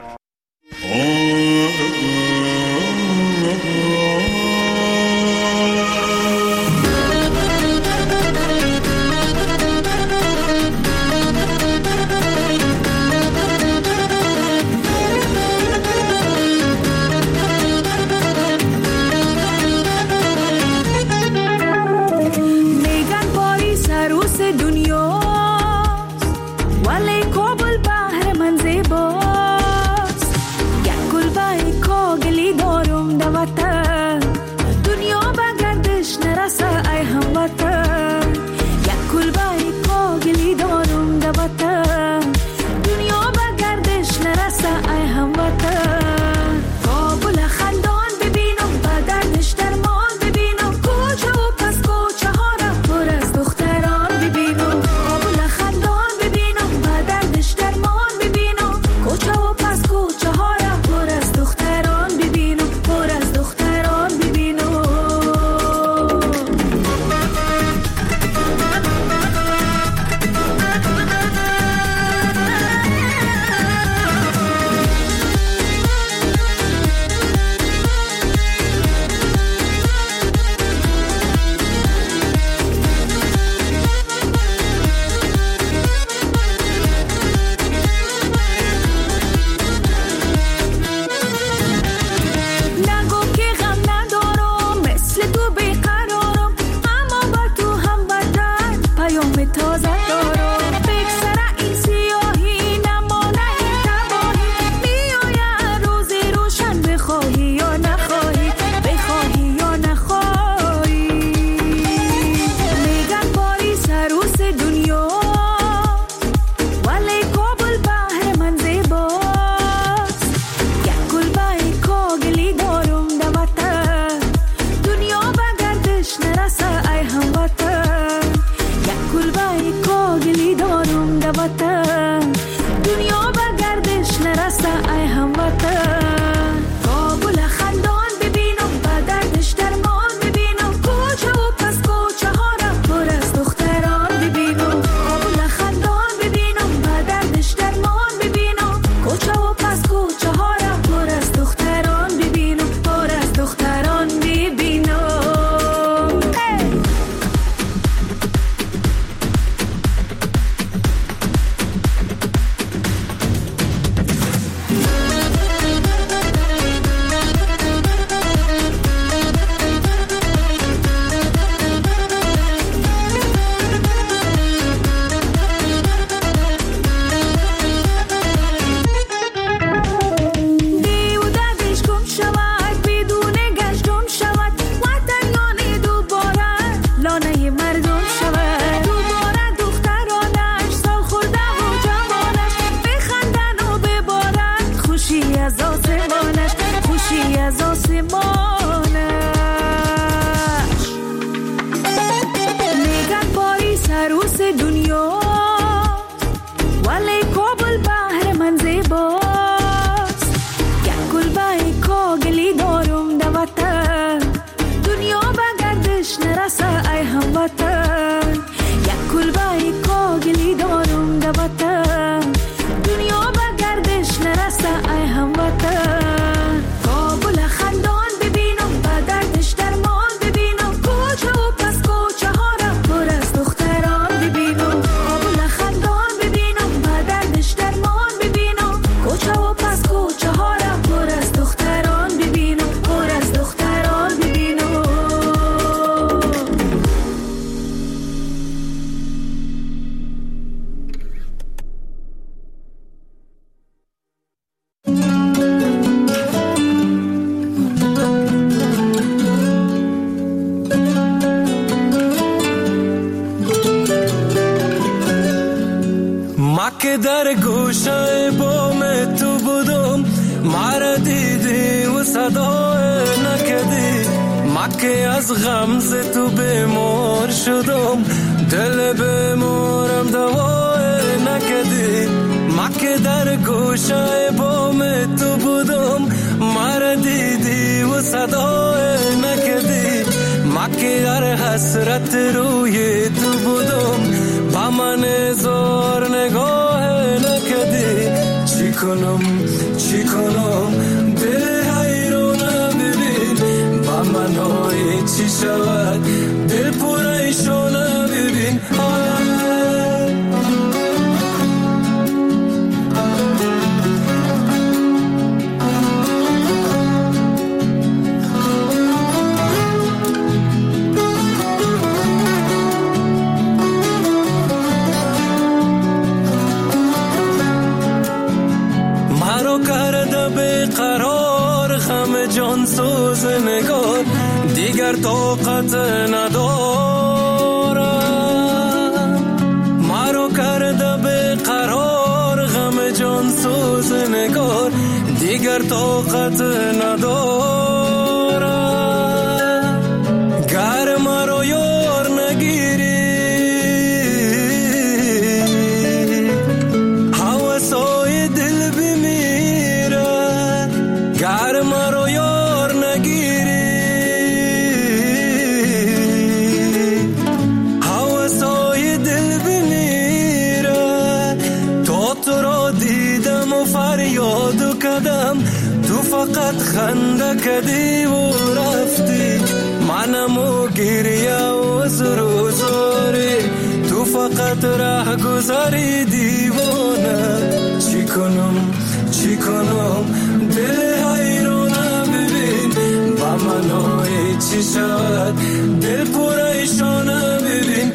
آسمانش، خوشی از آسمانش. میگن پاریس عروس دنیا، ولی کابل بحر من زیباست. یک کلبه کاغلی دارم در وطن، دنیا به گردش نرسه ای هموطن. یک کلبه کاغلی دارم در وطن، دنیا به گردش نرسه ای هموطن. کابل خندان ببینم، به دردش درمان ببینم، کوچه و پس کوچه ها را پر از دختران ببینم. کابل خندان ببینم، به دردش درمان ببینم، کوچه و پس کوچه ها را پر از دختران ببینم، پر از دختران ببینم. که در گوشه بام تو بودم، مرا دیدی و صدا نکدی. مکه از غمز تو بیمار شدم، دل بیمارم دوا نکدی. مکه در گوشه بام تو بودم، مرا دیدی و صدا نکدی. مکه در حسرت روی تو بودم، با من زار نگاه نکدی. چی کنم دل حیرانه ببین، با من های چی شود دل پریشانه ببین. کرده به قرار غم جان سوز نگار، دیگر طاقت ندارم. مرا کرده به قرار غم جان سوز نگار، دیگر طاقت ندارم. گر مرا یار نگیری، هوسای دل بمیره. گر مرا یار نگیری، هوسای دل بمیره. تا تو را دیدم و فریاد کردم، تو فقط خنده کردی و رفتی. منم و گریه و زر و زاری، تو فقط ره گذاری دیوانه. چی کنم دل حیرانه ببین، با من های چی شد دل پریشانه ببین.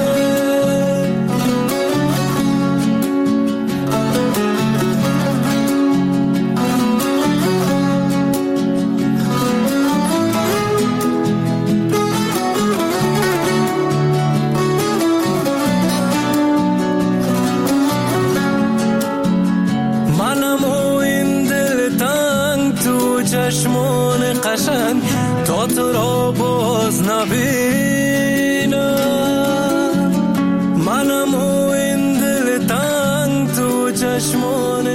چشمان قشنگ تا تو را باز نبینم. منم و این دل تنگ تو چشمان